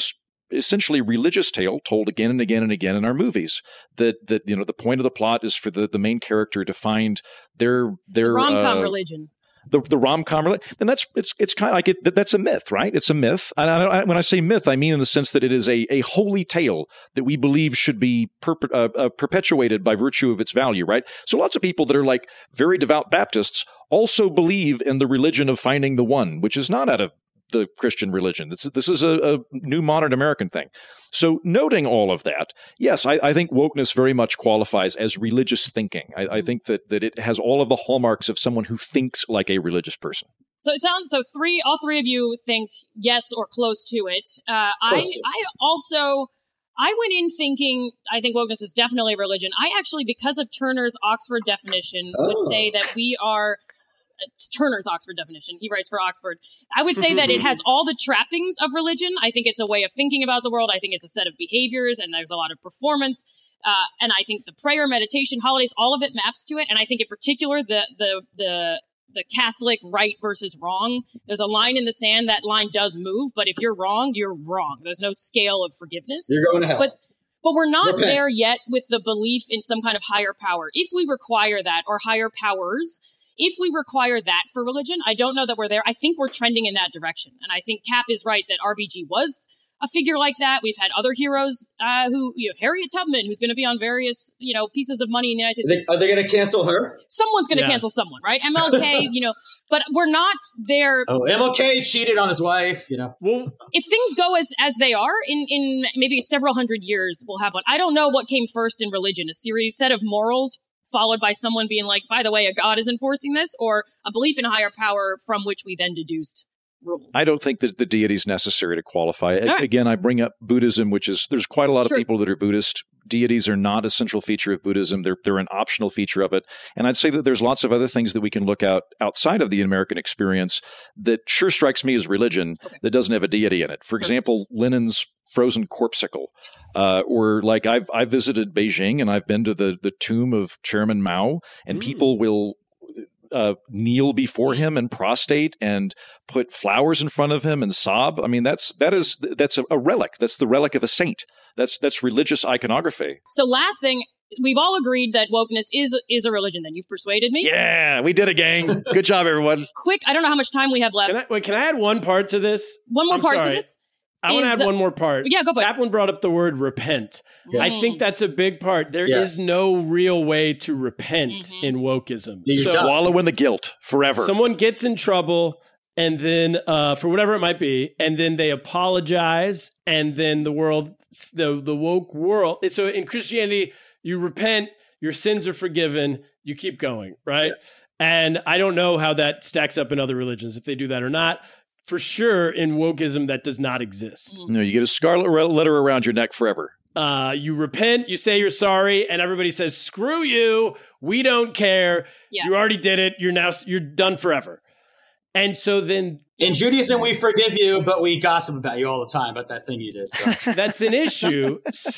essentially religious tale told again and again and again in our movies. That that you know the point of the plot is for the, the main character to find their their rom-com uh, religion. The the rom-com religion, and that's it's it's kind of like it, that's a myth, right? It's a myth. And I, I, when I say myth, I mean in the sense that it is a, a holy tale that we believe should be perpe- uh, uh, perpetuated by virtue of its value, right? So lots of people that are like very devout Baptists also believe in the religion of finding the one, which is not out of the Christian religion. This, this is a, a new modern American thing. So noting all of that, yes, I, I think wokeness very much qualifies as religious thinking. I, I think that, that it has all of the hallmarks of someone who thinks like a religious person. So it sounds so three, all three of you think yes or close to it. Uh, I, to. I also, I went in thinking, I think wokeness is definitely a religion. I actually, because of Turner's Oxford definition, Oh. would say that we are, it's Turner's Oxford definition. He writes for Oxford. I would say that it has all the trappings of religion. I think it's a way of thinking about the world. I think it's a set of behaviors, and there's a lot of performance. Uh, and I think the prayer, meditation, holidays, all of it maps to it. And I think in particular, the the the the Catholic right versus wrong. There's a line in the sand. That line does move, but if you're wrong, you're wrong. There's no scale of forgiveness. You're going to hell. But but we're not Repent. there yet with the belief in some kind of higher power. If we require that, or higher powers, if we require that for religion, I don't know that we're there. I think we're trending in that direction. And I think Cap is right that R B G was a figure like that. We've had other heroes uh, who, you know, Harriet Tubman, who's going to be on various, you know, pieces of money in the United Are States. they, are they going to cancel her? Someone's going to Yeah. cancel someone, right? M L K, you know, but we're not there. Oh, M L K cheated on his wife, you know. Well, If things go as as they are in in maybe several hundred years, we'll have one. I don't know what came first in religion, a series set of morals followed by someone being like, by the way, a god is enforcing this, or a belief in a higher power from which we then deduced rules. I don't think that the deity is necessary to qualify. A- right. Again, I bring up Buddhism, which is there's quite a lot Sure. of people that are Buddhist. Deities are not a central feature of Buddhism. They're they're an optional feature of it. And I'd say that there's lots of other things that we can look out outside of the American experience that sure strikes me as religion Okay. that doesn't have a deity in it. For example, Lenin's frozen corpsicle, uh, or like I've I've visited Beijing and I've been to the the tomb of Chairman Mao, and Mm. people will uh, kneel before him and prostrate and put flowers in front of him and sob. I mean, that's that is that's a, a relic. That's the relic of a saint. That's that's religious iconography. So last thing, we've all agreed that wokeness is is a religion. Then you've persuaded me. Yeah, we did it, gang. Good job, everyone. Quick, I don't know how much time we have left. can I, wait, can I add one part to this? One more I'm part to sorry. this. I want to is- add one more part. Yeah, go for it. Kaplan brought up the word repent. Yeah. I think that's a big part. There is Yeah. no real way to repent Mhm. in wokeism. You're So done. Wallow in the guilt forever. someone gets in trouble and then uh, for whatever it might be, and then they apologize, and then the world, the the woke world. So in Christianity, you repent, your sins are forgiven, you keep going, right? And I don't know how that stacks up in other religions, if they do that or not. For sure, in wokeism, that does not exist. No, you get a scarlet re- letter around your neck forever. Uh, you repent, you say you're sorry, and everybody says, "Screw you, we don't care. Yeah. You already did it. You're now you're done forever." And so then In Judaism, we forgive you, but we gossip about you all the time about that thing you did. So. that's an issue.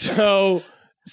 So,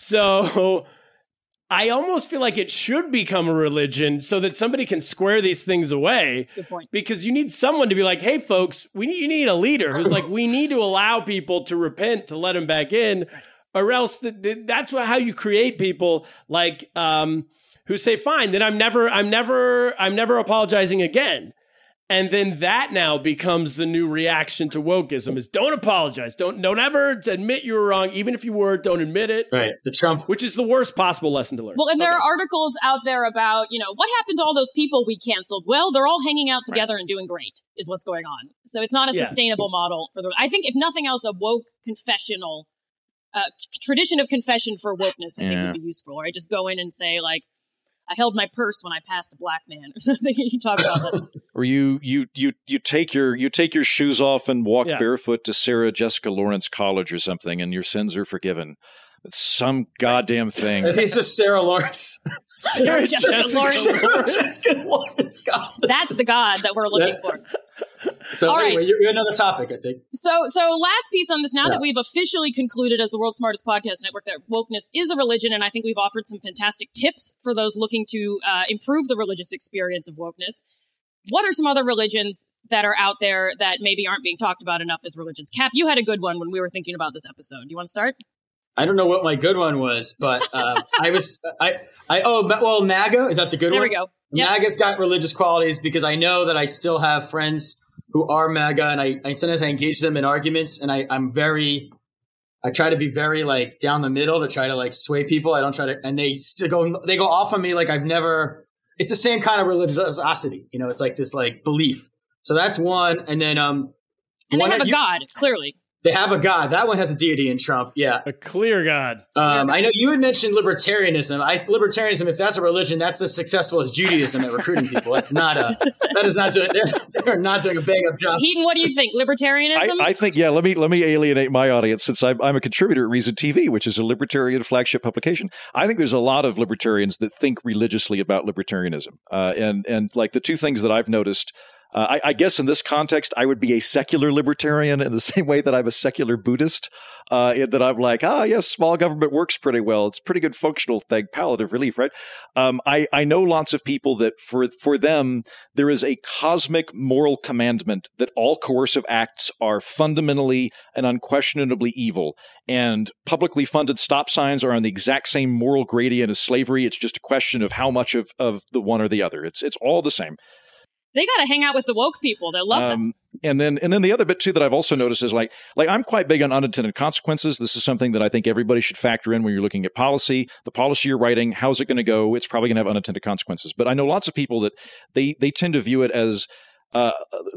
so I almost feel like it should become a religion so that somebody can square these things away. Good point. Because you need someone to be like, "Hey, folks, we need you need a leader who's like, we need to allow people to repent to let them back in, or else the, the, that's what, how you create people like um, who say, "Fine, then I'm never, I'm never, I'm never apologizing again." And then that now becomes the new reaction to wokeism: is don't apologize, don't don't ever admit you were wrong, even if you were, don't admit it. Right. The Trump. Which is the worst possible lesson to learn. Well, and there Okay. are articles out there about, you know, what happened to all those people we canceled? Well, they're all hanging out together and doing great, is what's going on. So it's not a Yeah. sustainable model for the. I think, if nothing else, a woke confessional uh, tradition of confession for wokeness, I think, Yeah. would be useful. Right? Just go in and say, like, I held my purse when I passed a black man, or something. You talk about that. Or you you you you take your you take your shoes off and walk Yeah. barefoot to Sarah Jessica Lawrence College or something, and your sins are forgiven. It's some goddamn thing. If he's just Sarah Lawrence. Sarah Jessica Jessica Lawrence. Lawrence. Jessica Lawrence. God. That's the God that we're looking Yeah. for. So All anyway, right. you're, you're another topic, I think. So, so last piece on this. Now Yeah. that we've officially concluded as the world's smartest podcast network that wokeness is a religion, and I think we've offered some fantastic tips for those looking to uh, improve the religious experience of wokeness. what are some other religions that are out there that maybe aren't being talked about enough as religions? Cap, you had a good one when we were thinking about this episode. You want to start? I don't know what my good one was, but uh, I was, I, I, oh, well, MAGA, is that the good there one? There we go. Yep. MAGA's got religious qualities because I know that I still have friends who are MAGA, and I, I sometimes I engage them in arguments, and I, I'm very, I try to be very like down the middle to try to like sway people. I don't try to, and they still go, they go off on me like I've never. It's the same kind of religiosity, you know. It's like this like belief. So that's one, and then um, and they have a you, god, clearly. They have a god. That one has a deity in Trump. Yeah, a clear god. Um, clear I know you had mentioned libertarianism. I libertarianism, if that's a religion, that's as successful as Judaism at recruiting people. That's not a. That is not doing. They're, they're not doing a bang up job. Heaton, what do you think? Libertarianism? I, I think yeah. Let me let me alienate my audience since I'm, I'm a contributor at Reason T V, which is a libertarian flagship publication. I think there's a lot of libertarians that think religiously about libertarianism, uh, and and like the two things that I've noticed. Uh, I, I guess in this context, I would be a secular libertarian in the same way that I'm a secular Buddhist, uh, in that I'm like, ah, yes, small government works pretty well. It's a pretty good functional thing, palliative relief, right? Um, I, I know lots of people that for, for them, there is a cosmic moral commandment that all coercive acts are fundamentally and unquestionably evil. And publicly funded stop signs are on the exact same moral gradient as slavery. It's just a question of how much of, of the one or the other. It's it's all the same. They got to hang out with the woke people. They love um, them. And then, and then the other bit too that I've also noticed is like, like I'm quite big on unintended consequences. This is something that I think everybody should factor in when you're looking at policy. The policy you're writing, how's it going to go? It's probably going to have unintended consequences. But I know lots of people that they they tend to view it as uh,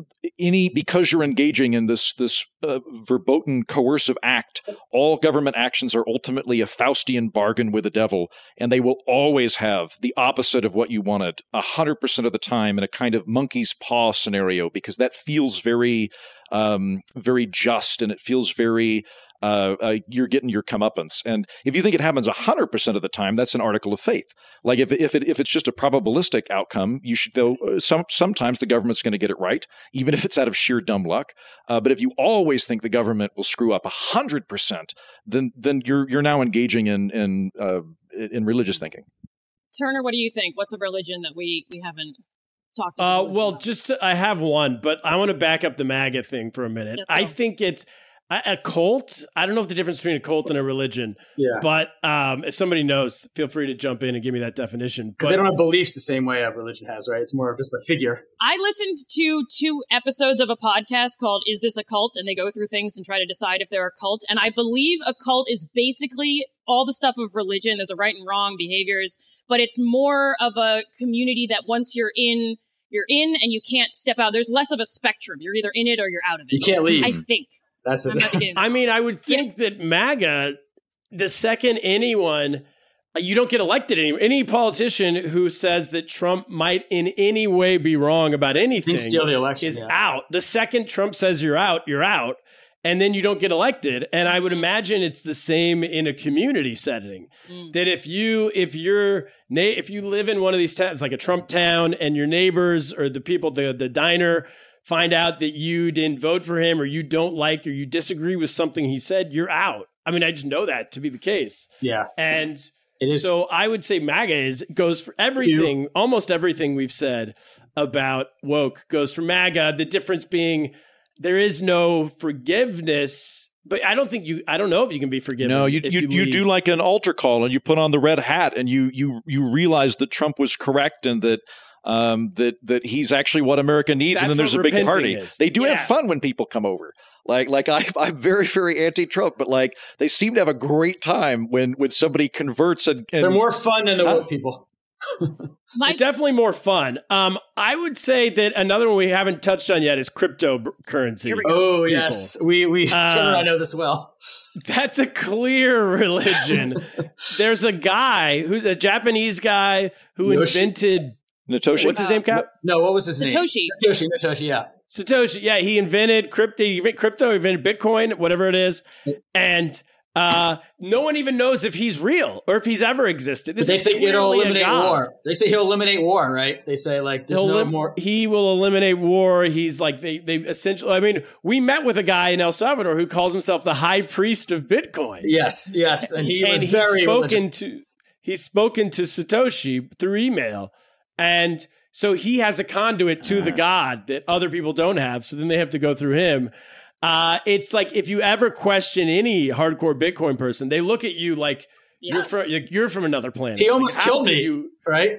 any because you're engaging in this this uh, verboten coercive act. All government actions are ultimately a Faustian bargain with the devil, and they will always have the opposite of what you wanted a hundred percent of the time in a kind of monkey's paw scenario, because that feels very, um, very just, and it feels very. Uh, uh, you're getting your comeuppance. And if you think it happens one hundred percent of the time, that's an article of faith. Like if if it if it's just a probabilistic outcome, you should though some sometimes the government's going to get it right, even if it's out of sheer dumb luck. Uh, but if you always think the government will screw up one hundred percent, then then you're you're now engaging in in uh, in religious thinking. Turner, what do you think? What's a religion that we we haven't talked about? Uh, well, about? just to, I have one, but I want to back up the MAGA thing for a minute. I think it's a cult. I don't know if the difference between a cult and a religion. Yeah. But um, if somebody knows, feel free to jump in and give me that definition. But they don't have beliefs the same way a religion has, right? It's more of just a figure. I listened to two episodes of a podcast called Is This a Cult? And they go through things and try to decide if they're a cult. And I believe a cult is basically all the stuff of religion. There's a right and wrong behaviors, but it's more of a community that once you're in, you're in and you can't step out. There's less of a spectrum. You're either in it or you're out of it. You can't leave. I think. That's a, I mean, I would think yeah. that MAGA, the second anyone, you don't get elected anymore. Any politician who says that Trump might in any way be wrong about anything steal the election, is yeah. out. The second Trump says you're out, you're out. And then you don't get elected. And I would imagine it's the same in a community setting. Mm. That if you if you're if you live in one of these towns, like a Trump town, and your neighbors or the people, the the diner find out that you didn't vote for him or you don't like or you disagree with something he said, you're out. I mean, I just know that to be the case. Yeah. And it is. So I would say MAGA is goes for everything, you. almost everything we've said about woke goes for MAGA. The difference being there is no forgiveness, but I don't think you, I don't know if you can be forgiven. No, you you, you, you do like an altar call and you put on the red hat and you you you realize that Trump was correct and that Um, that that he's actually what America needs, That's and then there's a big party. Is. They do yeah. have fun when people come over. Like like I, I'm very very anti-Trump, but like they seem to have a great time when when somebody converts. And, and they're more fun than the woke uh, people. My- definitely more fun. Um, I would say that another one we haven't touched on yet is cryptocurrency. Oh yes, we we uh, I know this well. That's a clear religion. There's a guy who's a Japanese guy who Yoshi. invented. Natoshi. What's his name, Cap? No, what was his Satoshi. name? Satoshi. Satoshi, yeah. Satoshi, yeah. He invented crypto, he invented crypto, he invented Bitcoin, whatever it is. And uh, no one even knows if he's real or if he's ever existed. This they is think it'll eliminate a war. They say he'll eliminate war, right? They say, like, there's he'll no lim- more. He will eliminate war. He's like, they, they essentially, I mean, we met with a guy in El Salvador who calls himself the high priest of Bitcoin. Yes, yes. And he and was he's very spoken religious. to, he's spoken to Satoshi through email. And So he has a conduit to the God that other people don't have. So then they have to go through him. Uh, it's like if you ever question any hardcore Bitcoin person, they look at you like yeah. you're from you're from another planet. He almost like, killed me, you, right?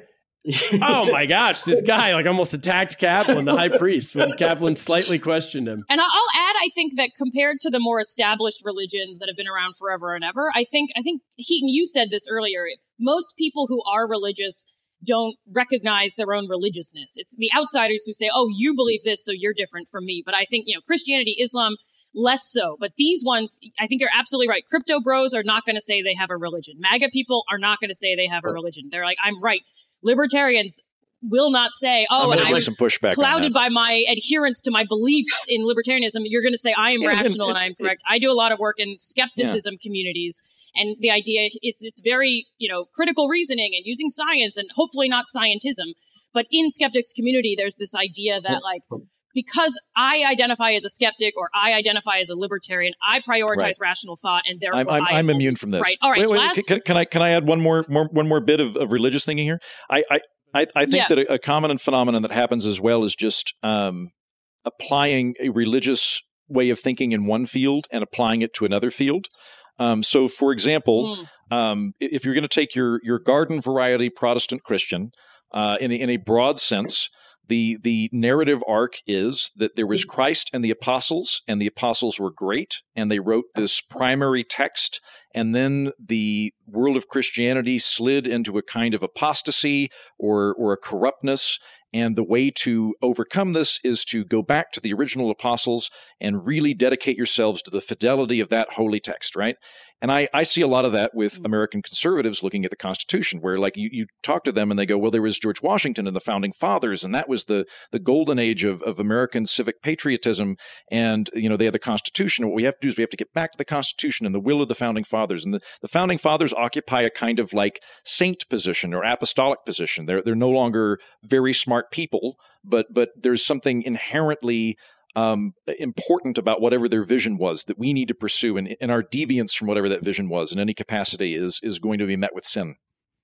Oh my gosh, this guy like almost attacked Kaplan, the high priest, when Kaplan slightly questioned him. And I'll add, I think that compared to the more established religions that have been around forever and ever, I think I think Heaton, you said this earlier. Most people who are religious don't recognize their own religiousness. It's the outsiders who say, oh, you believe this, so you're different from me. But I think, you know, Christianity, Islam, less so. But these ones, I think you're absolutely right. Crypto bros are not going to say they have a religion. MAGA people are not going to say they have a religion. They're like, I'm right. Libertarians will not say, oh, I'm and I'm some pushback clouded by my adherence to my beliefs in libertarianism. You're going to say I am yeah, rational and, and I am correct. I do a lot of work in skepticism yeah. communities. And the idea, it's it's very, you know, critical reasoning and using science and hopefully not scientism. But in skeptics community, there's this idea that like, because I identify as a skeptic or I identify as a libertarian, I prioritize right. rational thought and therefore I'm, I'm, I I'm immune from this. Right. All right. Wait, wait, last, can, can I can I add one more, more one more bit of, of religious thinking here? I I, I, I think yeah. that a, a common phenomenon that happens as well is just um, applying a religious way of thinking in one field and applying it to another field. Um, so, for example, mm. um, if you're going to take your your garden variety Protestant Christian uh, in a, in a broad sense, the the narrative arc is that there was Christ and the apostles, and the apostles were great, and they wrote this primary text, and then the world of Christianity slid into a kind of apostasy or or a corruptness. And the way to overcome this is to go back to the original apostles and really dedicate yourselves to the fidelity of that holy text, right? And I, I see a lot of that with American conservatives looking at the Constitution, where like you, you talk to them and they go, well, there was George Washington and the Founding Fathers, and that was the the golden age of, of American civic patriotism. And, you know, they had the Constitution. What we have to do is we have to get back to the Constitution and the will of the Founding Fathers. And the, the Founding Fathers occupy a kind of like saint position or apostolic position. They're they're no longer very smart people, but but there's something inherently Um, important about whatever their vision was that we need to pursue, and, and our deviance from whatever that vision was in any capacity is is going to be met with sin.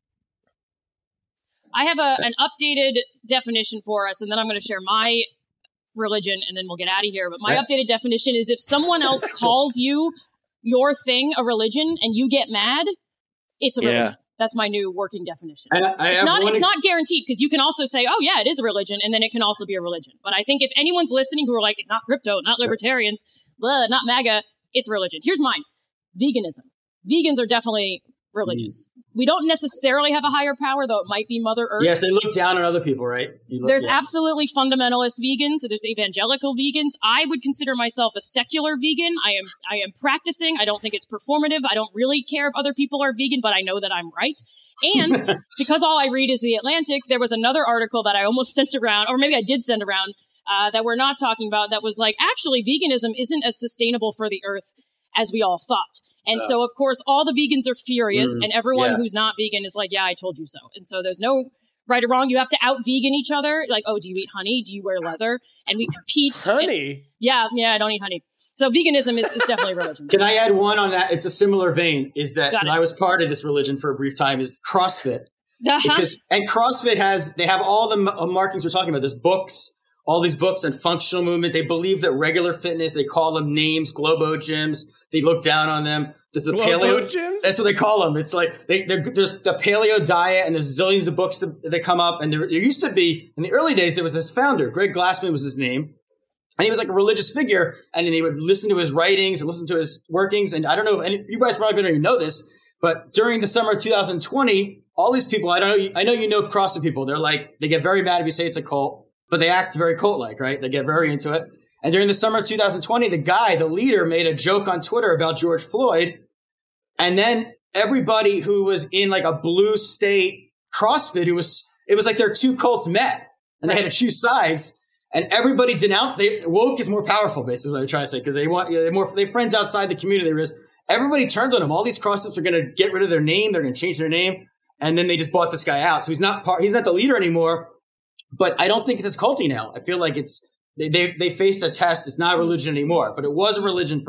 I have a an updated definition for us, and then I'm going to share my religion, and then we'll get out of here. But my right. updated definition is if someone else calls you your thing a religion and you get mad, it's a religion. Yeah. That's my new working definition. I, I it's not it's ex- not guaranteed, because you can also say, oh, yeah, it is a religion, and then it can also be a religion. But I think if anyone's listening who are like, not crypto, not libertarians, blah, not MAGA, it's religion. Here's mine. Veganism. Vegans are definitely religious. Mm. We don't necessarily have a higher power, though it might be Mother Earth. Yes, they look down on other people, right? Look, There's yeah. absolutely fundamentalist vegans. There's evangelical vegans. I would consider myself a secular vegan. I am I am practicing. I don't think it's performative. I don't really care if other people are vegan, but I know that I'm right. And because all I read is The Atlantic, there was another article that I almost sent around, or maybe I did send around, uh, that we're not talking about, that was like, actually, veganism isn't as sustainable for the earth as we all thought. And uh, so, of course, all the vegans are furious, mm, and everyone yeah. who's not vegan is like, yeah, I told you so. And so there's no right or wrong. You have to out-vegan each other. Like, oh, do you eat honey? Do you wear leather? And we compete. Honey? And, yeah, yeah, I don't eat honey. So veganism is, is definitely a religion. Can I add one on that? It's a similar vein, is that I was part of this religion for a brief time, is CrossFit. Uh-huh. Because, and CrossFit has, they have all the markings we're talking about. There's books, all these books on functional movement. They believe that regular fitness, they call them names, Globo gyms. They look down on them. There's the Globo paleo gyms? That's what they call them. It's like they, there's the paleo diet, and there's zillions of books that, that come up. And there, there used to be, in the early days, there was this founder, Greg Glassman was his name. And he was like a religious figure, and then they would listen to his writings and listen to his workings. And I don't know, and you guys probably don't even know this, but during the summer of two thousand twenty, all these people, I don't know, I know you know CrossFit people. They're like, they get very mad if you say it's a cult, but they act very cult-like, right? They get very into it. And during the summer of two thousand twenty, the guy, the leader, made a joke on Twitter about George Floyd. And then everybody who was in like a blue state CrossFit, it was, it was like their two cults met, and they had to choose sides. And everybody denounced. They woke is more powerful, basically. What I'm trying to say, because they want, you know, they're more, they have friends outside the community. There is everybody turned on him. All these CrossFitters are going to get rid of their name. They're going to change their name, and then they just bought this guy out. So he's not part. He's not the leader anymore. But I don't think it's as culty now. I feel like it's they they, they faced a test. It's not a religion anymore, but it was a religion for about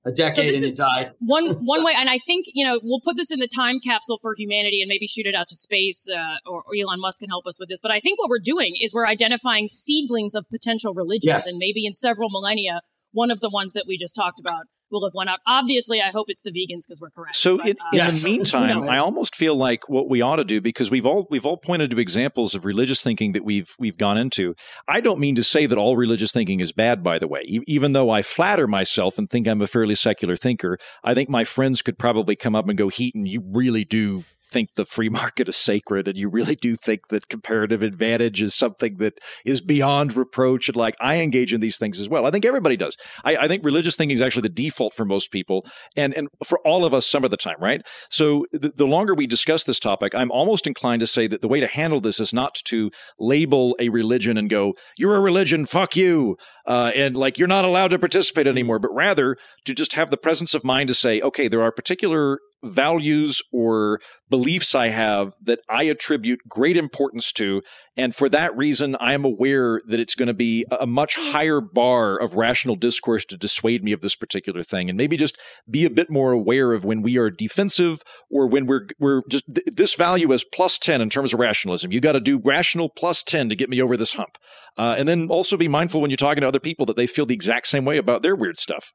a decade so this and is it died. One one way, and I think, you know, we'll put this in the time capsule for humanity and maybe shoot it out to space, uh, or, or Elon Musk can help us with this. But I think what we're doing is we're identifying seedlings of potential religions, Yes. and maybe in several millennia, one of the ones that we just talked about will have won out. Obviously, I hope it's the vegans because we're correct. So but, in, uh, in yes. the meantime, Who knows? I almost feel like what we ought to do, because we've all we've all pointed to examples of religious thinking that we've we've gone into. I don't mean to say that all religious thinking is bad, by the way. E- even though I flatter myself and think I'm a fairly secular thinker, I think my friends could probably come up and go, Heaton, you really do think the free market is sacred, and you really do think that comparative advantage is something that is beyond reproach. And like, I engage in these things as well. I think everybody does. I, I think religious thinking is actually the default for most people, and and for all of us some of the time, right? So the, the longer we discuss this topic, I'm almost inclined to say that the way to handle this is not to label a religion and go, you're a religion, fuck you, uh, and like you're not allowed to participate anymore, but rather to just have the presence of mind to say, okay, there are particular values or beliefs I have that I attribute great importance to. And for that reason, I am aware that it's going to be a much higher bar of rational discourse to dissuade me of this particular thing. And maybe just be a bit more aware of when we are defensive or when we're, we're just, th- this value is plus ten in terms of rationalism. You got to do rational plus ten to get me over this hump. Uh, and then also be mindful when you're talking to other people that they feel the exact same way about their weird stuff.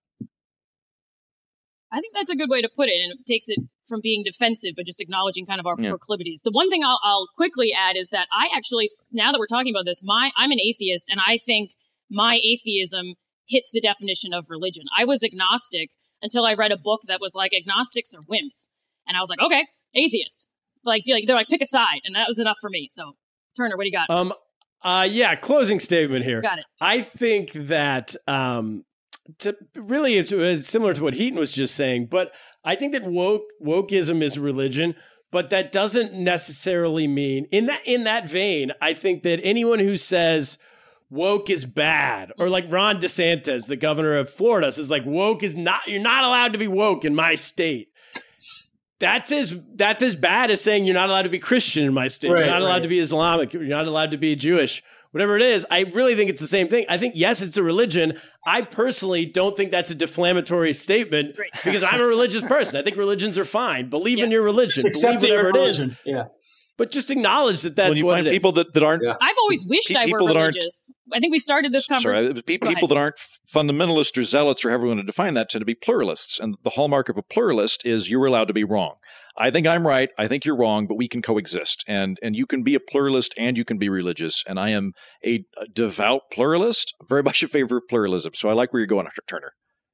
I think that's a good way to put it, and it takes it from being defensive, but just acknowledging kind of our Yeah. proclivities. The one thing I'll, I'll quickly add is that I actually, now that we're talking about this, my I'm an atheist, and I think my atheism hits the definition of religion. I was agnostic until I read a book that was like, agnostics are wimps, and I was like, okay, atheist. Like, like they're like, pick a side, and that was enough for me. So, Turner, what do you got? Um, uh, yeah, closing statement here. Got it. I think that um, to really it's, it's similar to what Heaton was just saying, but I think that woke wokeism is religion, but that doesn't necessarily mean in that in that vein. I think that anyone who says woke is bad, or like Ron DeSantis, the governor of Florida, says like woke is not, you're not allowed to be woke in my state. That's as that's as bad as saying you're not allowed to be Christian in my state. Right, you're not allowed right. to be Islamic. You're not allowed to be Jewish. Whatever it is, I really think it's the same thing. I think, yes, it's a religion. I personally don't think that's a defamatory statement Great. because I'm a religious person. I think religions are fine. Believe in Yeah. your religion. Just accept Believe that you're whatever a it is. religion. Yeah. But just acknowledge that that's when you what find it is. people that, that aren't Yeah. I've always wished Pe- I were people that aren't- religious. I think we started this conversation. Sorry, pe- Go people ahead. that aren't fundamentalists or zealots or however you want to define that tend to be pluralists. And the hallmark of a pluralist is you're allowed to be wrong. I think I'm right. I think you're wrong, but we can coexist. And and you can be a pluralist and you can be religious. And I am a, a devout pluralist, very much in favor of pluralism. So I like where you're going, Turner.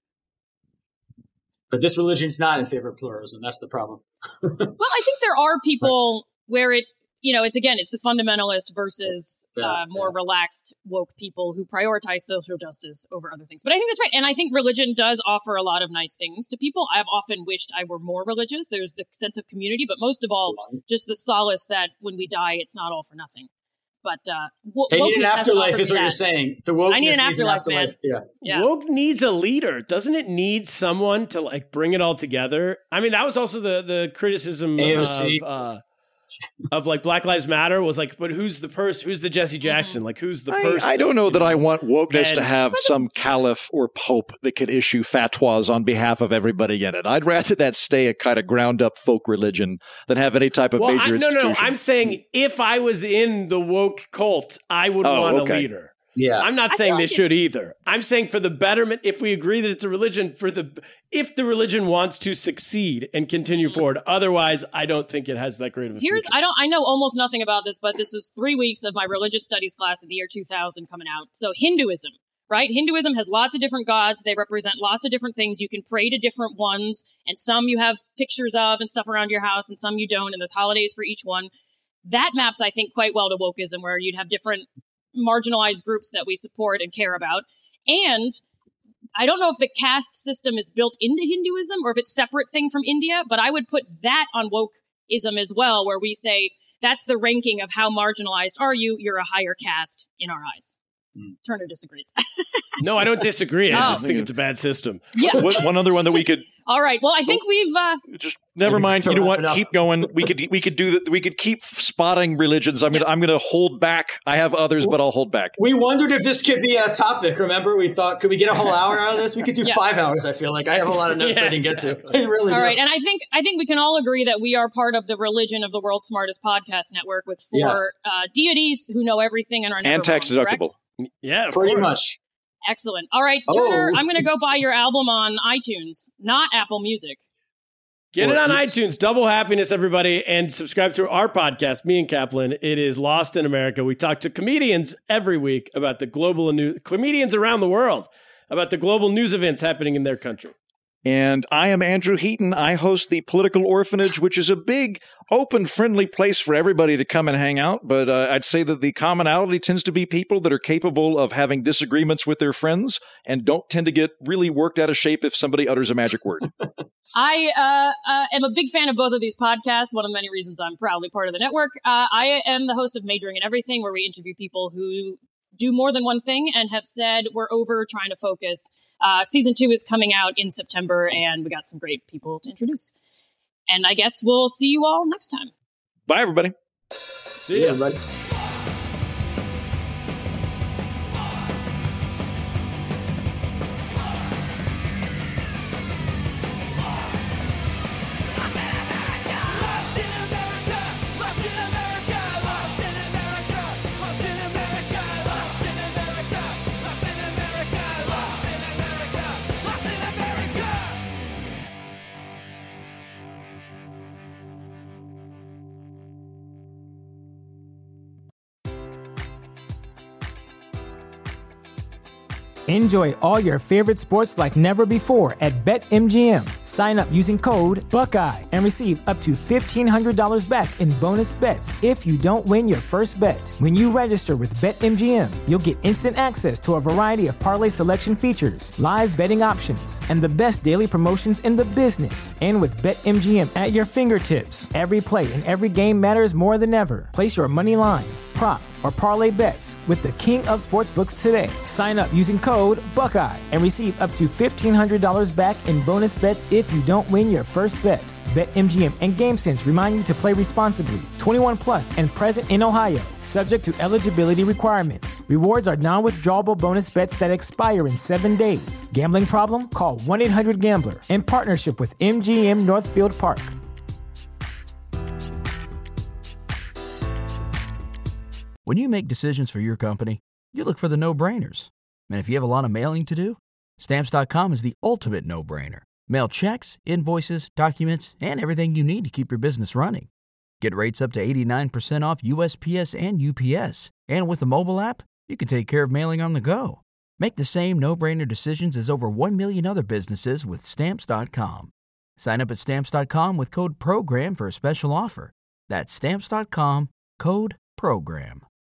But this religion's not in favor of pluralism. That's the problem. Well, I think there are people where it, you know, it's again, it's the fundamentalist versus Yeah, uh, more yeah. relaxed woke people who prioritize social justice over other things. But I think that's right. And I think religion does offer a lot of nice things to people. I've often wished I were more religious. There's the sense of community, but most of all, just the solace that when we die, it's not all for nothing. But uh, wo- They need an wokeness hasn't afterlife, offered is me what you're that. saying. The wokeness I need an needs afterlife, man. Yeah. Yeah. Woke needs a leader. Doesn't it need someone to like bring it all together? I mean, that was also the the criticism A O C. of uh, of like Black Lives Matter was like, but who's the person? Who's the Jesse Jackson? Like, who's the I, person? I don't know that I want wokeness And- to have some caliph or pope that could issue fatwas on behalf of everybody in it. I'd rather that stay a kind of ground up folk religion than have any type of Well, major I, no, institution. no, I'm saying if I was in the woke cult, I would Oh, want okay. a leader. Yeah. I'm not I saying feel they like should it's- either. I'm saying for the betterment, if we agree that it's a religion, for the if the religion wants to succeed and continue forward. Otherwise, I don't think it has that great of a Here's, future. I don't, I know almost nothing about this, but this was three weeks of my religious studies class in the year two thousand coming out. So Hinduism, right? Hinduism has lots of different gods. They represent lots of different things. You can pray to different ones, and some you have pictures of and stuff around your house, and some you don't, and there's holidays for each one. That maps, I think, quite well to wokeism, where you'd have different marginalized groups that we support and care about. And I don't know if the caste system is built into Hinduism or if it's a separate thing from India, but I would put that on wokeism as well, where we say that's the ranking of how marginalized are you. You're a higher caste in our eyes. Turner disagrees. No, I don't disagree. I Oh. just think it's a bad system. Yeah. What- one other one that we could All right. Well, I think we've. Uh, just never mind. You know what? Wrap it up. Keep going. We could we could do that. We could keep spotting religions. I'm gonna I'm gonna hold back. I have others, but I'll hold back. We wondered if this could be a topic. Remember, we thought, could we get a whole hour out of this? We could do Yeah. five hours. I feel like I have a lot of notes Yeah, I didn't get to. exactly. I really all do. right, and I think I think we can all agree that we are part of the religion of the world's smartest podcast network, with four Yes. uh, deities who know everything and are never And tax wrong, correct? deductible. Yeah, of Pretty course. much. Excellent. All right, Oh. Turner, I'm going to go buy your album on iTunes, not Apple Music. Get it Or- on iTunes. Double happiness, everybody, and subscribe to our podcast, me and Kaplan. It is Lost in America. We talk to comedians every week about the global news, comedians around the world about the global news events happening in their country. And I am Andrew Heaton. I host the Political Orphanage, which is a big, open, friendly place for everybody to come and hang out. But uh, I'd say that the commonality tends to be people that are capable of having disagreements with their friends and don't tend to get really worked out of shape if somebody utters a magic word. I uh, uh, am a big fan of both of these podcasts. One of the many reasons I'm proudly part of the network. Uh, I am the host of Majoring in Everything, where we interview people who do more than one thing and have said we're over trying to focus. Uh, season two is coming out in September, and we got some great people to introduce. And I guess we'll see you all next time. Bye, everybody. See ya. everybody. Enjoy all your favorite sports like never before at BetMGM. Sign up using code Buckeye and receive up to fifteen hundred dollars back in bonus bets if you don't win your first bet. When you register with BetMGM, you'll get instant access to a variety of parlay selection features, live betting options, and the best daily promotions in the business. And with BetMGM at your fingertips, every play and every game matters more than ever. Place your money line, prop, or parlay bets with the king of sportsbooks today. Sign up using code Buckeye and receive up to fifteen hundred dollars back in bonus bets if you don't win your first bet. BetMGM and GameSense remind you to play responsibly. twenty-one plus and present in Ohio, subject to eligibility requirements. Rewards are non-withdrawable bonus bets that expire in seven days. Gambling problem? Call one eight hundred gambler in partnership with M G M Northfield Park. When you make decisions for your company, you look for the no-brainers. And if you have a lot of mailing to do, Stamps dot com is the ultimate no-brainer. Mail checks, invoices, documents, and everything you need to keep your business running. Get rates up to eighty-nine percent off U S P S and U P S. And with the mobile app, you can take care of mailing on the go. Make the same no-brainer decisions as over one million other businesses with Stamps dot com. Sign up at Stamps dot com with code PROGRAM for a special offer. That's Stamps dot com, code PROGRAM.